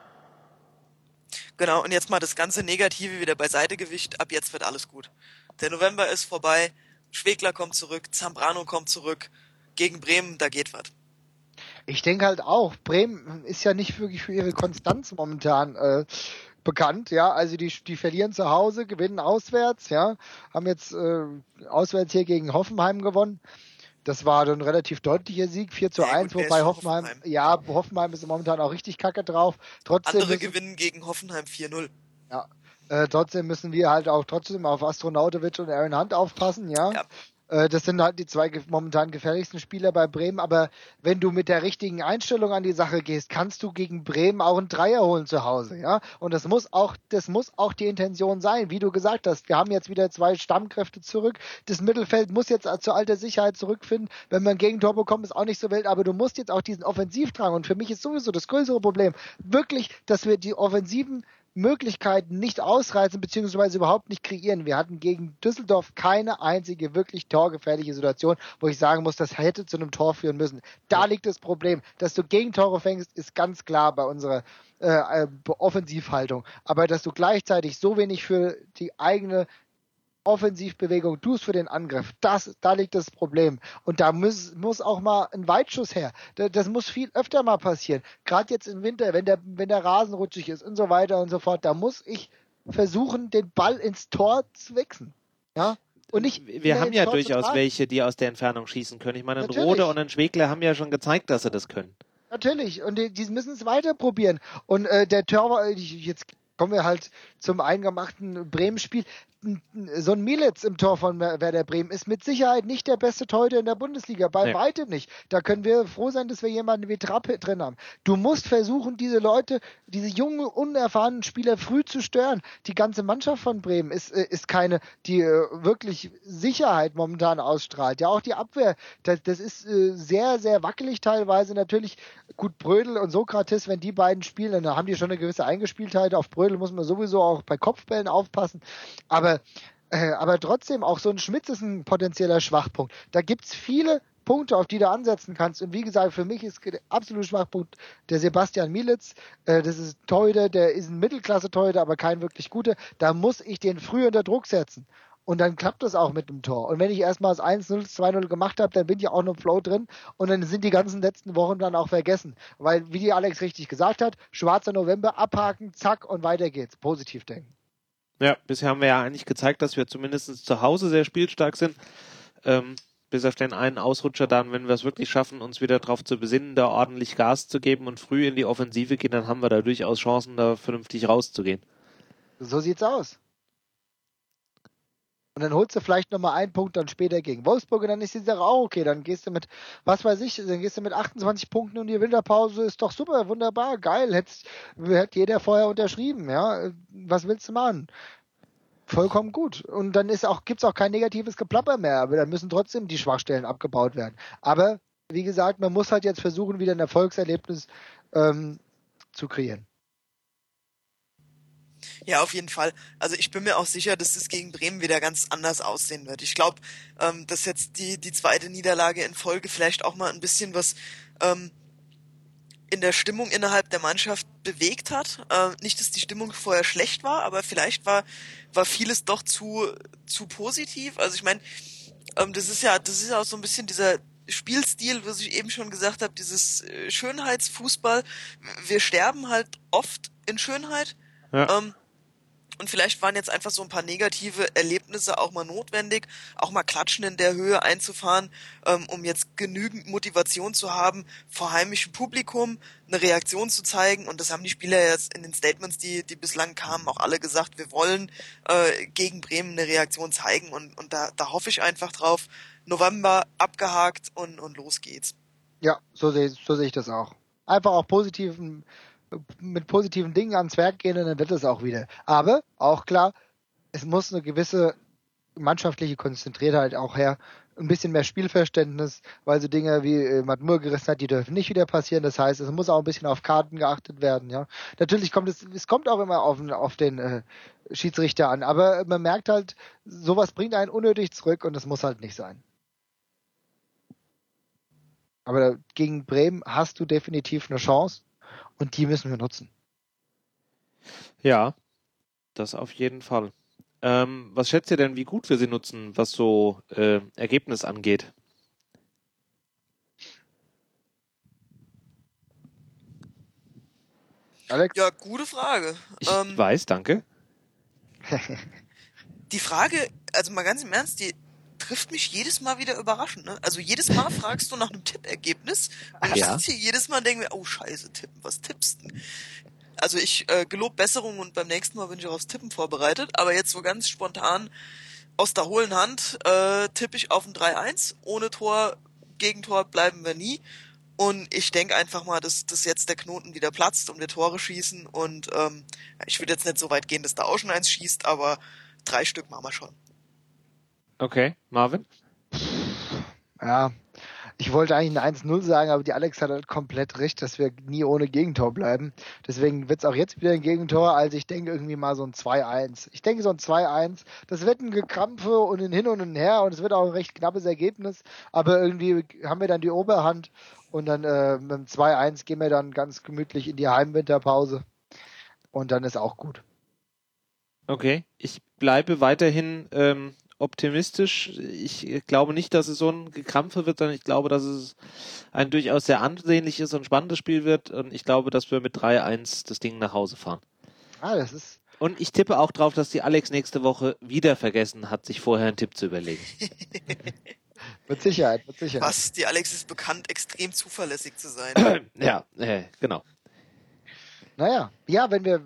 Genau, und jetzt mal das ganze Negative wieder beiseite gewischt. Ab jetzt wird alles gut. Der November ist vorbei. Schwegler kommt zurück. Zambrano kommt zurück. Gegen Bremen, da geht was. Ich denke halt auch, Bremen ist ja nicht wirklich für ihre Konstanz momentan äh, bekannt, ja, also die, die verlieren zu Hause, gewinnen auswärts, ja, haben jetzt äh, auswärts hier gegen Hoffenheim gewonnen. Das war dann ein relativ deutlicher Sieg, vier zu Ja, eins, gut, wer wobei ist Hoffenheim, Hoffenheim? ja, Hoffenheim ist momentan auch richtig kacke drauf. Trotzdem Andere müssen, gewinnen gegen Hoffenheim vier null. ja, äh, trotzdem müssen wir halt auch trotzdem auf Astronautovic und Aaron Hunt aufpassen, ja. Ja. Äh, das sind halt die zwei ge- momentan gefährlichsten Spieler bei Bremen, aber wenn du mit der richtigen Einstellung an die Sache gehst, kannst du gegen Bremen auch einen Dreier holen zu Hause, ja. Und das muss auch, das muss auch die Intention sein, wie du gesagt hast. Wir haben jetzt wieder zwei Stammkräfte zurück. Das Mittelfeld muss jetzt zu alter Sicherheit zurückfinden. Wenn man ein Gegentor bekommt, ist auch nicht so wild, aber du musst jetzt auch diesen Offensivdrang. Und für mich ist sowieso das größere Problem wirklich, dass wir die offensiven Möglichkeiten nicht ausreizen beziehungsweise überhaupt nicht kreieren. Wir hatten gegen Düsseldorf keine einzige wirklich torgefährliche Situation, wo ich sagen muss, das hätte zu einem Tor führen müssen. Da liegt das Problem. Dass du Gegentore fängst, ist ganz klar bei unserer äh, Offensivhaltung. Aber dass du gleichzeitig so wenig für die eigene Offensivbewegung tust für den Angriff, das, da liegt das Problem. Und da muss, muss auch mal ein Weitschuss her. Das, das muss viel öfter mal passieren. Gerade jetzt im Winter, wenn der, wenn der Rasen rutschig ist und so weiter und so fort, da muss ich versuchen, den Ball ins Tor zu wechseln. Ja? Und nicht wir haben ins ja Tor zu durchaus tragen. welche, die aus der Entfernung schießen können. Ich meine, ein Natürlich. Rode und ein Schwegler haben ja schon gezeigt, dass sie das können. Natürlich. Und die, die müssen es weiter probieren. Und äh, der Torwart, jetzt kommen wir halt zum eingemachten Bremen-Spiel. so ein Mielitz im Tor von Werder Bremen ist mit Sicherheit nicht der beste Torhüter in der Bundesliga, bei Nee. weitem nicht. Da können wir froh sein, dass wir jemanden wie Trapp drin haben. Du musst versuchen, diese Leute, diese jungen, unerfahrenen Spieler früh zu stören. Die ganze Mannschaft von Bremen ist, ist keine, die wirklich Sicherheit momentan ausstrahlt. Ja, auch die Abwehr, das, das ist sehr, sehr wackelig teilweise. Natürlich, gut, Brödel und Sokrates, wenn die beiden spielen, dann haben die schon eine gewisse Eingespieltheit. Auf Brödel muss man sowieso auch bei Kopfbällen aufpassen. Aber, äh, aber trotzdem, auch so ein Schmitz ist ein potenzieller Schwachpunkt. Da gibt es viele Punkte, auf die du ansetzen kannst. Und wie gesagt, für mich ist der absolute Schwachpunkt der Sebastian Mielitz. Äh, das ist ein Torhüter, der ist ein Mittelklasse-Torhüter, aber kein wirklich guter. Da muss ich den früh unter Druck setzen. Und dann klappt das auch mit dem Tor. Und wenn ich erstmal das eins null, zwei null gemacht habe, dann bin ich auch noch im Flow drin. Und dann sind die ganzen letzten Wochen dann auch vergessen. Weil, wie die Alex richtig gesagt hat, schwarzer November, abhaken, zack und weiter geht's. Positiv denken. Ja, bisher haben wir ja eigentlich gezeigt, dass wir zumindest zu Hause sehr spielstark sind. Ähm, bis auf den einen Ausrutscher dann, wenn wir es wirklich schaffen, uns wieder darauf zu besinnen, da ordentlich Gas zu geben und früh in die Offensive gehen, dann haben wir da durchaus Chancen, da vernünftig rauszugehen. So sieht's aus. Und dann holst du vielleicht nochmal einen Punkt dann später gegen Wolfsburg und dann ist die Sache auch okay. Dann gehst du mit, was weiß ich, dann gehst du mit achtundzwanzig Punkten und die Winterpause ist doch super, wunderbar, geil. Hätt's, hätte jeder vorher unterschrieben, ja. Was willst du machen? Vollkommen gut. Und dann ist auch, gibt's auch kein negatives Geplapper mehr, aber dann müssen trotzdem die Schwachstellen abgebaut werden. Aber, wie gesagt, man muss halt jetzt versuchen, wieder ein Erfolgserlebnis ähm, zu kreieren. Ja, auf jeden Fall. Also ich bin mir auch sicher, dass es gegen Bremen wieder ganz anders aussehen wird. Ich glaube, ähm, dass jetzt die, die zweite Niederlage in Folge vielleicht auch mal ein bisschen was ähm, in der Stimmung innerhalb der Mannschaft bewegt hat. Äh, nicht, dass die Stimmung vorher schlecht war, aber vielleicht war, war vieles doch zu, zu positiv. Also ich meine, ähm, das ist ja, das ist ja auch so ein bisschen dieser Spielstil, was ich eben schon gesagt habe, dieses äh, Schönheitsfußball. Wir sterben halt oft in Schönheit. Ja. Ähm, und vielleicht waren jetzt einfach so ein paar negative Erlebnisse auch mal notwendig, auch mal Klatschen in der Höhe einzufahren, ähm, um jetzt genügend Motivation zu haben, vor heimischem Publikum eine Reaktion zu zeigen. Und das haben die Spieler jetzt in den Statements, die, die bislang kamen, auch alle gesagt, wir wollen äh, gegen Bremen eine Reaktion zeigen. Und, und da, da hoffe ich einfach drauf. November abgehakt und, und los geht's. Ja, so sehe so sehe ich das auch. Einfach auch positiven mit positiven Dingen ans Werk gehen und dann wird es auch wieder. Aber auch klar, es muss eine gewisse mannschaftliche Konzentriertheit auch her, ein bisschen mehr Spielverständnis, weil so Dinge wie äh, Matt Moore gerissen hat, die dürfen nicht wieder passieren. Das heißt, es muss auch ein bisschen auf Karten geachtet werden. Ja, natürlich kommt es, es kommt auch immer auf, auf den äh, Schiedsrichter an, aber man merkt halt, sowas bringt einen unnötig zurück und das muss halt nicht sein. Aber gegen Bremen hast du definitiv eine Chance. Und die müssen wir nutzen. Ja, das auf jeden Fall. Ähm, was schätzt ihr denn, wie gut wir sie nutzen, was so äh, Ergebnis angeht? Alex? Ja, gute Frage. Ich ähm, weiß, danke. Die Frage, also mal ganz im Ernst, die trifft mich jedes Mal wieder überraschend. Ne? Also jedes Mal fragst du nach einem Tippergebnis und ich Ja. sitze hier jedes Mal und denke mir, oh scheiße, tippen, was tippst du? Also ich äh, gelobe Besserung und beim nächsten Mal bin ich auch aufs Tippen vorbereitet, aber jetzt so ganz spontan aus der hohlen Hand äh, tippe ich auf ein drei eins. Ohne Tor, Gegentor bleiben wir nie. Und ich denke einfach mal, dass, dass jetzt der Knoten wieder platzt und wir Tore schießen. Und ähm, ich würde jetzt nicht so weit gehen, dass da auch schon eins schießt, aber drei Stück machen wir schon. Okay, Marvin? Ja, ich wollte eigentlich ein eins null sagen, aber die Alex hat halt komplett recht, dass wir nie ohne Gegentor bleiben. Deswegen wird es auch jetzt wieder ein Gegentor, also ich denke irgendwie mal so ein zwei eins. Ich denke so ein zwei eins. Das wird ein Gekrampfe und ein Hin und ein Her und es wird auch ein recht knappes Ergebnis, aber irgendwie haben wir dann die Oberhand und dann äh, mit dem zwei eins gehen wir dann ganz gemütlich in die Heimwinterpause und dann ist auch gut. Okay, ich bleibe weiterhin ähm, optimistisch. Ich glaube nicht, dass es so ein Gekrampfe wird, sondern ich glaube, dass es ein durchaus sehr ansehnliches und spannendes Spiel wird und ich glaube, dass wir mit drei eins das Ding nach Hause fahren. Ah, das ist... Und ich tippe auch drauf, dass die Alex nächste Woche wieder vergessen hat, sich vorher einen Tipp zu überlegen. Mit Sicherheit, mit Sicherheit. Was? Die Alex ist bekannt, extrem zuverlässig zu sein. Ja, äh, genau. Naja, ja, wenn wir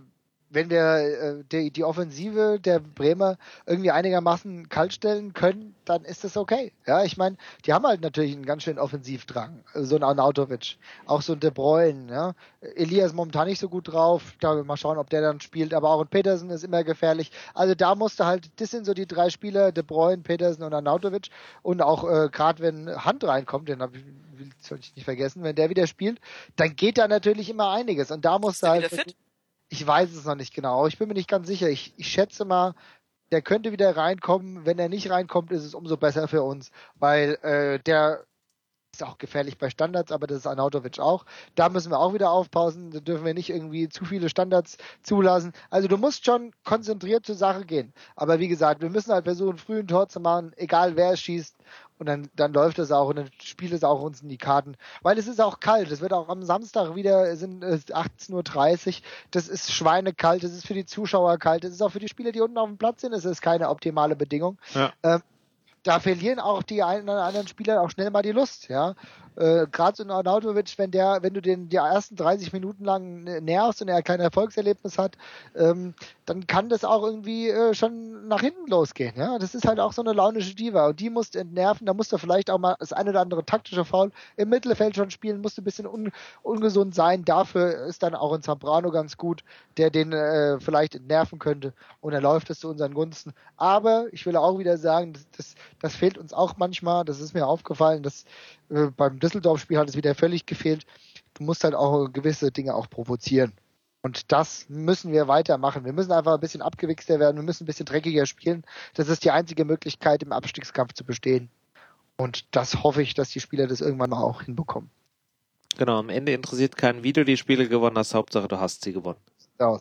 wenn wir äh, die, die Offensive der Bremer irgendwie einigermaßen kalt stellen können, dann ist das okay. Ja, ich meine, die haben halt natürlich einen ganz schönen Offensivdrang. So ein Arnautovic, auch so ein De Bruyne. Ja. Elias ist momentan nicht so gut drauf. Da mal schauen, ob der dann spielt. Aber auch ein Petersen ist immer gefährlich. Also da musste halt, das sind so die drei Spieler, De Bruyne, Petersen und Arnautovic. Und auch äh, gerade wenn Hand reinkommt, den hab ich, will soll ich nicht vergessen, wenn der wieder spielt, dann geht da natürlich immer einiges. Und da musste halt... Wieder fit? Ich weiß es noch nicht genau. Ich bin mir nicht ganz sicher. Ich, ich schätze mal, der könnte wieder reinkommen. Wenn er nicht reinkommt, ist es umso besser für uns, weil äh, der ist auch gefährlich bei Standards, aber das ist Arnautovic auch. Da müssen wir auch wieder aufpassen. Da dürfen wir nicht irgendwie zu viele Standards zulassen. Also du musst schon konzentriert zur Sache gehen. Aber wie gesagt, wir müssen halt versuchen, früh ein Tor zu machen, egal wer es schießt. Und dann, dann läuft es auch und dann spielt es auch uns in die Karten. Weil es ist auch kalt. Es wird auch am Samstag wieder, sind äh, achtzehn Uhr dreißig. Das ist schweinekalt. Das ist für die Zuschauer kalt. Das ist auch für die Spieler, die unten auf dem Platz sind. Es ist keine optimale Bedingung. Ja. Ähm, da verlieren auch die einen oder anderen Spieler auch schnell mal die Lust, ja. Äh, Gerade so ein Arnautovic, wenn der, wenn du den die ersten dreißig Minuten lang nervst und er kein Erfolgserlebnis hat, ähm, dann kann das auch irgendwie äh, schon nach hinten losgehen, ja. Das ist halt auch so eine launische Diva und die musst du entnerven, da musst du vielleicht auch mal das ein oder andere taktische Foul im Mittelfeld schon spielen, musst du ein bisschen un, ungesund sein. Dafür ist dann auch ein Zambrano ganz gut, der den äh, vielleicht entnerven könnte und dann läuft es zu unseren Gunsten. Aber ich will auch wieder sagen, das, das, das fehlt uns auch manchmal, das ist mir aufgefallen, dass äh, beim Düsseldorf-Spiel hat es wieder völlig gefehlt. Du musst halt auch gewisse Dinge auch provozieren. Und das müssen wir weitermachen. Wir müssen einfach ein bisschen abgewichster werden, wir müssen ein bisschen dreckiger spielen. Das ist die einzige Möglichkeit, im Abstiegskampf zu bestehen. Und das hoffe ich, dass die Spieler das irgendwann mal auch hinbekommen. Genau, am Ende interessiert keinen, wie du die Spiele gewonnen hast, Hauptsache du hast sie gewonnen. Ja.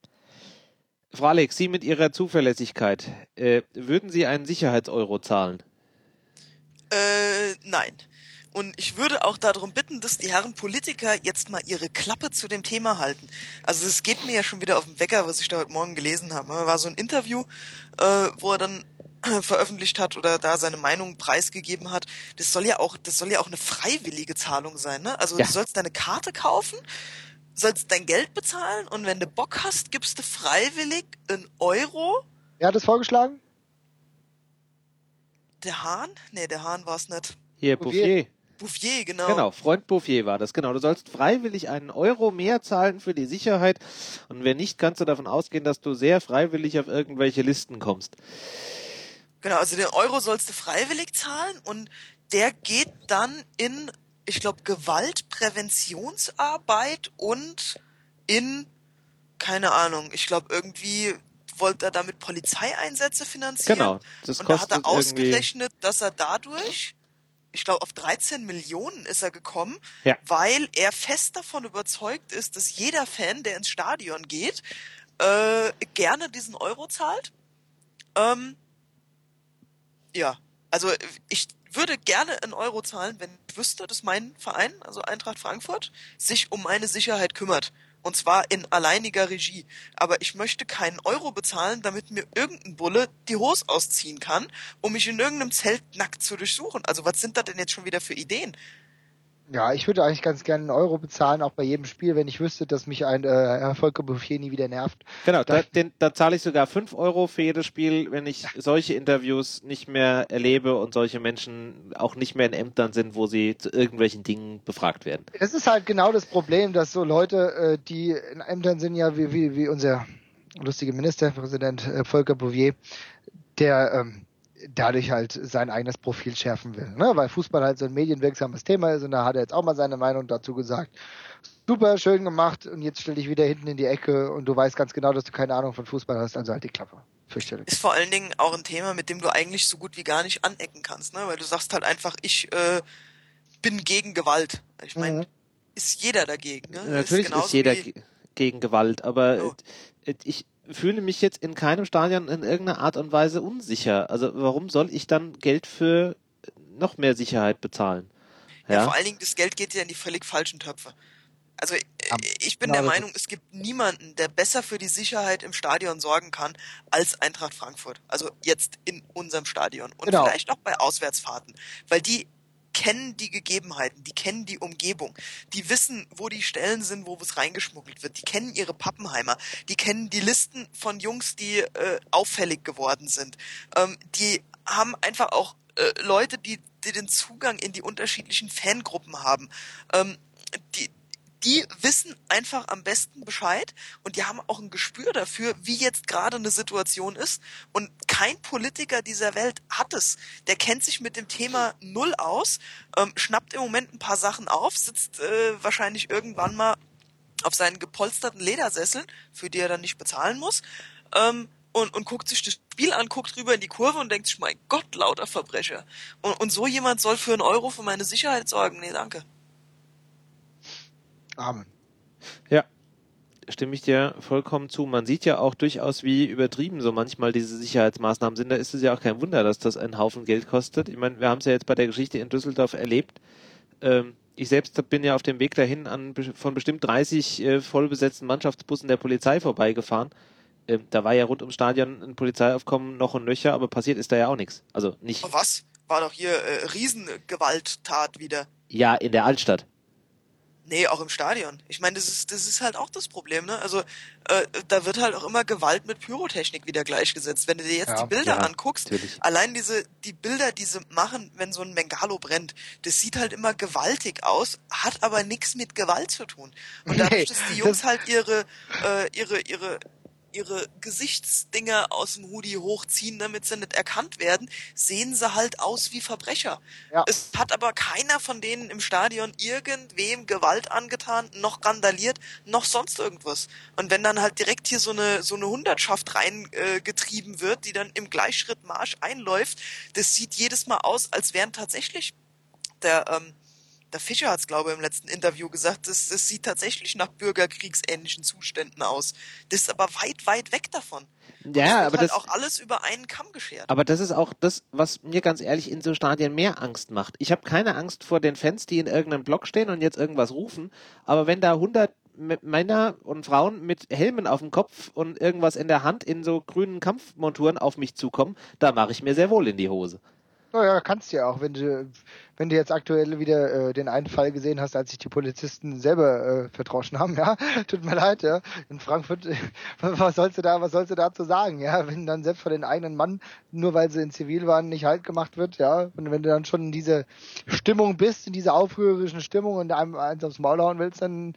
Frau Alex, Sie mit Ihrer Zuverlässigkeit, äh, würden Sie einen Sicherheitseuro zahlen? Äh, nein. Und ich würde auch darum bitten, dass die Herren Politiker jetzt mal ihre Klappe zu dem Thema halten. Also es geht mir ja schon wieder auf den Wecker, was ich da heute Morgen gelesen habe. Da war so ein Interview, äh, wo er dann äh, veröffentlicht hat oder da seine Meinung preisgegeben hat. Das soll ja auch, das soll ja auch eine freiwillige Zahlung sein, ne? Also Ja. du sollst deine Karte kaufen, sollst dein Geld bezahlen und wenn du Bock hast, gibst du freiwillig einen Euro. Wer hat das vorgeschlagen? Der Hahn? Nee, der Hahn war's nicht. Hier, Bouffier. Bouffier, genau. Genau, Freund Bouffier war das, genau. Du sollst freiwillig einen Euro mehr zahlen für die Sicherheit und wenn nicht, kannst du davon ausgehen, dass du sehr freiwillig auf irgendwelche Listen kommst. Genau, also den Euro sollst du freiwillig zahlen und der geht dann in, ich glaube, Gewaltpräventionsarbeit und in, keine Ahnung, ich glaube irgendwie wollte er damit Polizeieinsätze finanzieren. Genau, das und da hat kostet er ausgerechnet, dass er dadurch, ich glaube, auf dreizehn Millionen ist er gekommen, Ja. weil er fest davon überzeugt ist, dass jeder Fan, der ins Stadion geht, äh, gerne diesen Euro zahlt. Ähm, ja, also ich würde gerne einen Euro zahlen, wenn ich wüsste, dass mein Verein, also Eintracht Frankfurt, sich um meine Sicherheit kümmert. Und zwar in alleiniger Regie. Aber ich möchte keinen Euro bezahlen, damit mir irgendein Bulle die Hose ausziehen kann, um mich in irgendeinem Zelt nackt zu durchsuchen. Also was sind da denn jetzt schon wieder für Ideen? Ja, ich würde eigentlich ganz gerne einen Euro bezahlen, auch bei jedem Spiel, wenn ich wüsste, dass mich ein äh, Herr Volker Bouffier nie wieder nervt. Genau, da, Da- den, da zahle ich sogar fünf Euro für jedes Spiel, wenn ich solche Interviews nicht mehr erlebe und solche Menschen auch nicht mehr in Ämtern sind, wo sie zu irgendwelchen Dingen befragt werden. Das ist halt genau das Problem, dass so Leute, äh, die in Ämtern sind, ja wie, wie, wie unser lustige Ministerpräsident äh, Volker Bouffier, der ähm, dadurch halt sein eigenes Profil schärfen will, ne? Weil Fußball halt so ein medienwirksames Thema ist und da hat er jetzt auch mal seine Meinung dazu gesagt. Super, schön gemacht und jetzt stell dich wieder hinten in die Ecke und du weißt ganz genau, dass du keine Ahnung von Fußball hast, also halt die Klappe. Fürchterlich. Ist vor allen Dingen auch ein Thema, mit dem du eigentlich so gut wie gar nicht anecken kannst, ne? Weil du sagst halt einfach, ich äh, bin gegen Gewalt. Ich meine, Mhm. ist jeder dagegen, ne? Natürlich ist, genauso jeder wie- ge- gegen Gewalt, aber Ja. äh, ich fühle mich jetzt in keinem Stadion in irgendeiner Art und Weise unsicher. Also warum soll ich dann Geld für noch mehr Sicherheit bezahlen? Ja, Ja, vor allen Dingen, das Geld geht ja in die völlig falschen Töpfe. Also äh, Ja, ich bin genau, der das Meinung, es gibt niemanden, der besser für die Sicherheit im Stadion sorgen kann als Eintracht Frankfurt. Also jetzt in unserem Stadion und Genau. vielleicht auch bei Auswärtsfahrten, weil die kennen die Gegebenheiten, die kennen die Umgebung, die wissen, wo die Stellen sind, wo es reingeschmuggelt wird, die kennen ihre Pappenheimer, die kennen die Listen von Jungs, die äh, auffällig geworden sind, ähm, die haben einfach auch äh, Leute, die, die den Zugang in die unterschiedlichen Fangruppen haben, ähm, die Die wissen einfach am besten Bescheid und die haben auch ein Gespür dafür, wie jetzt gerade eine Situation ist. Und kein Politiker dieser Welt hat es. Der kennt sich mit dem Thema null aus, ähm, schnappt im Moment ein paar Sachen auf, sitzt äh, wahrscheinlich irgendwann mal auf seinen gepolsterten Ledersesseln, für die er dann nicht bezahlen muss, ähm, und, und guckt sich das Spiel an, guckt rüber in die Kurve und denkt sich, mein Gott, lauter Verbrecher. Und, und so jemand soll für einen Euro für meine Sicherheit sorgen? Nee, danke. Amen. Ja, stimme ich dir vollkommen zu. Man sieht ja auch durchaus, wie übertrieben so manchmal diese Sicherheitsmaßnahmen sind. Da ist es ja auch kein Wunder, dass das einen Haufen Geld kostet. Ich meine, wir haben es ja jetzt bei der Geschichte in Düsseldorf erlebt. Ähm, ich selbst bin ja auf dem Weg dahin an von bestimmt dreißig äh, vollbesetzten Mannschaftsbussen der Polizei vorbeigefahren. Ähm, da war ja rund ums Stadion ein Polizeiaufkommen noch und nöcher, aber passiert ist da ja auch nichts. Also nicht. Oh, was? War doch hier äh, Riesengewalttat wieder. Ja, in der Altstadt. Nee, auch im Stadion. Ich meine, das ist, das ist halt auch das Problem, ne? Also, äh, da wird halt auch immer Gewalt mit Pyrotechnik wieder gleichgesetzt. Wenn du dir jetzt Ja, die Bilder ja, anguckst, natürlich. allein diese, die Bilder, die sie machen, wenn so ein Bengalo brennt, das sieht halt immer gewaltig aus, hat aber nichts mit Gewalt zu tun. Und dadurch, Nee, dass die Jungs das- halt ihre, äh, ihre, ihre, ihre Gesichtsdinger aus dem Hoodie hochziehen, damit sie nicht erkannt werden, sehen sie halt aus wie Verbrecher. Ja. Es hat aber keiner von denen im Stadion irgendwem Gewalt angetan, noch randaliert, noch sonst irgendwas. Und wenn dann halt direkt hier so eine so eine Hundertschaft reingetrieben äh, wird, die dann im Gleichschrittmarsch einläuft, das sieht jedes Mal aus, als wären tatsächlich der ähm, der Fischer hat es, glaube ich, im letzten Interview gesagt, das, das sieht tatsächlich nach bürgerkriegsähnlichen Zuständen aus. Das ist aber weit, weit weg davon. Und Ja, es wird aber halt das, auch alles über einen Kamm geschert. aber das ist auch das, was mir ganz ehrlich in so Stadien mehr Angst macht. Ich habe keine Angst vor den Fans, die in irgendeinem Block stehen und jetzt irgendwas rufen, aber wenn da hundert M- Männer und Frauen mit Helmen auf dem Kopf und irgendwas in der Hand in so grünen Kampfmonturen auf mich zukommen, da mache ich mir sehr wohl in die Hose. Naja, kannst du ja auch, wenn du, wenn du jetzt aktuell wieder äh, den einen Fall gesehen hast, als sich die Polizisten selber äh, verdroschen haben, ja, tut mir leid, ja, in Frankfurt, äh, was sollst du da, was sollst du dazu sagen, ja, wenn dann selbst von den eigenen Mann, nur weil sie in Zivil waren, nicht halt gemacht wird, ja, und wenn du dann schon in diese Stimmung bist, in dieser aufrührerischen Stimmung und einem eins aufs Maul hauen willst, dann,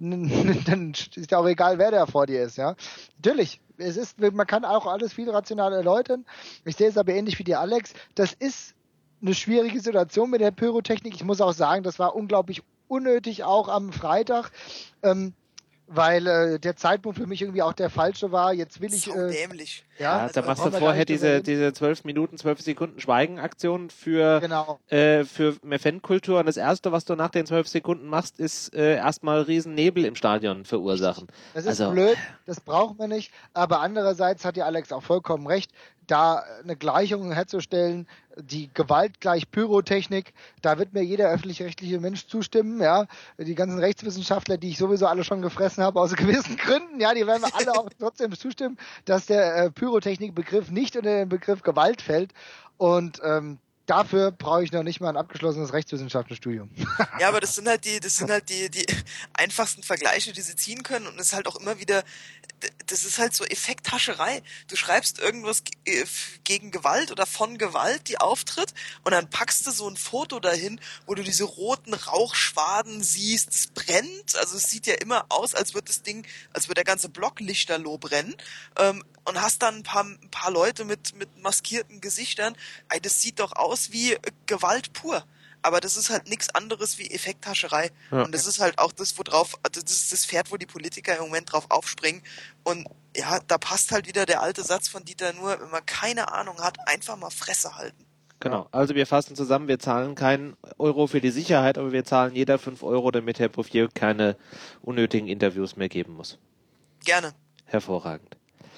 dann ist ja auch egal, wer da vor dir ist, ja. Natürlich, es ist, man kann auch alles viel rational erläutern. Ich sehe es aber ähnlich wie dir, Alex. Das ist eine schwierige Situation mit der Pyrotechnik. Ich muss auch sagen, das war unglaublich unnötig auch am Freitag, ähm, weil äh, der Zeitpunkt für mich irgendwie auch der falsche war. Jetzt will ich... So Äh, dämlich. ja, Ja, da also machst du brauchen wir gar vorher nicht drüber diese, reden. diese zwölf Minuten, zwölf Sekunden Schweigen-Aktion für, Genau. äh, für mehr Fankultur. Und das Erste, was du nach den zwölf Sekunden machst, ist äh, erstmal riesen Nebel im Stadion verursachen. Das ist Also, blöd, das braucht man nicht. Aber andererseits hat ja Alex auch vollkommen recht, da eine Gleichung herzustellen, die Gewalt gleich Pyrotechnik, da wird mir jeder öffentlich-rechtliche Mensch zustimmen, ja. Die ganzen Rechtswissenschaftler, die ich sowieso alle schon gefressen habe, aus gewissen Gründen, ja, die werden mir alle auch trotzdem zustimmen, dass der äh, Pyrotechnik-Begriff nicht unter den Begriff Gewalt fällt. Und ähm, dafür brauche ich noch nicht mal ein abgeschlossenes Rechtswissenschaftenstudium. Ja, aber das sind halt die, das sind halt die, die einfachsten Vergleiche, die sie ziehen können und es ist halt auch immer wieder, das ist halt so Effekthascherei. Du schreibst irgendwas ge- gegen Gewalt oder von Gewalt, die auftritt und dann packst du so ein Foto dahin, wo du diese roten Rauchschwaden siehst, es brennt, also es sieht ja immer aus, als würde das Ding, als würde der ganze Block lichterloh brennen, ähm, und hast dann ein paar, ein paar Leute mit, mit maskierten Gesichtern, ey, das sieht doch aus wie Gewalt pur. Aber das ist halt nichts anderes wie Effekthascherei. Ja. Und das ist halt auch das, worauf, also das ist das Pferd, wo die Politiker im Moment drauf aufspringen. Und ja, da passt halt wieder der alte Satz von Dieter Nuhr, wenn man keine Ahnung hat, einfach mal Fresse halten. genau. Also wir fassen zusammen, wir zahlen keinen Euro für die Sicherheit, aber wir zahlen jeder fünf Euro, damit Herr Bouffier keine unnötigen Interviews mehr geben muss. Gerne. Hervorragend.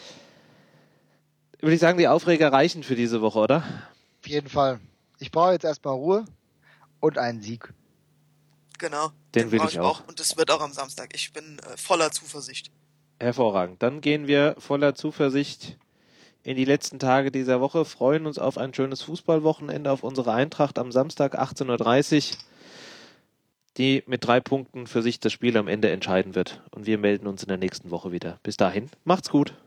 Würde ich sagen, die Aufreger reichen für diese Woche, oder? Auf jeden Fall. Ich brauche jetzt erstmal Ruhe und einen Sieg. Genau. Den will brauch ich auch. Und das wird auch am Samstag. Ich bin äh, voller Zuversicht. Hervorragend. Dann gehen wir voller Zuversicht in die letzten Tage dieser Woche, freuen uns auf ein schönes Fußballwochenende, auf unsere Eintracht am Samstag achtzehn Uhr dreißig, die mit drei Punkten für sich das Spiel am Ende entscheiden wird. Und wir melden uns in der nächsten Woche wieder. Bis dahin, macht's gut.